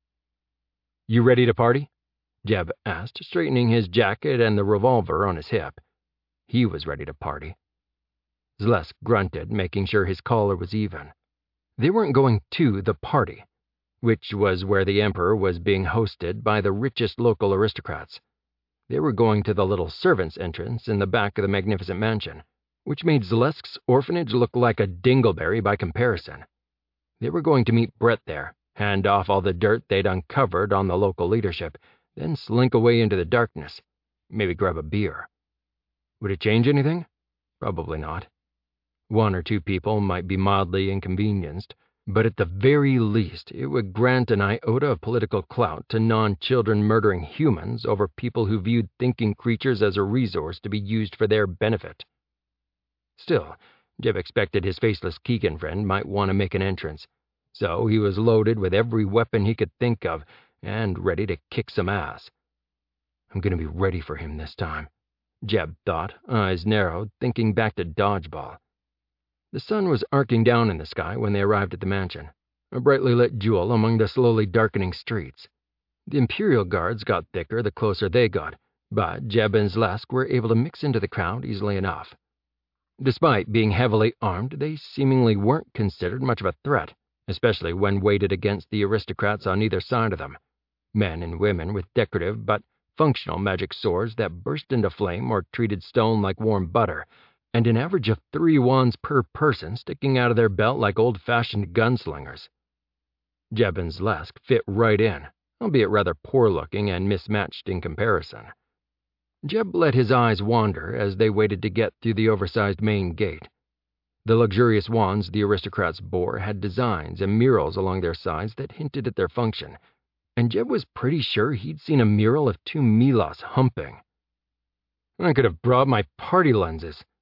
You ready to party? Jeb asked, straightening his jacket and the revolver on his hip. He was ready to party. Zalesk grunted, making sure his collar was even. They weren't going to the party, which was where the Emperor was being hosted by the richest local aristocrats. They were going to the little servants' entrance in the back of the magnificent mansion, which made Zalesk's orphanage look like a dingleberry by comparison. They were going to meet Brett there, hand off all the dirt they'd uncovered on the local leadership, then slink away into the darkness, maybe grab a beer. Would it change anything? Probably not. 1 or 2 people might be mildly inconvenienced, but at the very least it would grant an iota of political clout to non-children murdering humans over people who viewed thinking creatures as a resource to be used for their benefit. Still, Jeb expected his faceless Keegan friend might want to make an entrance, so he was loaded with every weapon he could think of and ready to kick some ass. I'm going to be ready for him this time, Jeb thought, eyes narrowed, thinking back to dodgeball. The sun was arcing down in the sky when they arrived at the mansion, a brightly lit jewel among the slowly darkening streets. The Imperial Guards got thicker the closer they got, but Jeb and Zalesk were able to mix into the crowd easily enough. Despite being heavily armed, they seemingly weren't considered much of a threat, especially when weighted against the aristocrats on either side of them. men and women with decorative but functional magic swords that burst into flame or treated stone like warm butter, and an average of 3 wands per person sticking out of their belt like old-fashioned gunslingers. Jeb and Zlesk fit right in, albeit rather poor-looking and mismatched in comparison. Jeb let his eyes wander as they waited to get through the oversized main gate. The luxurious wands the aristocrats bore had designs and murals along their sides that hinted at their function, and Jeb was pretty sure he'd seen a mural of 2 Milos humping. "I could have brought my party lenses,"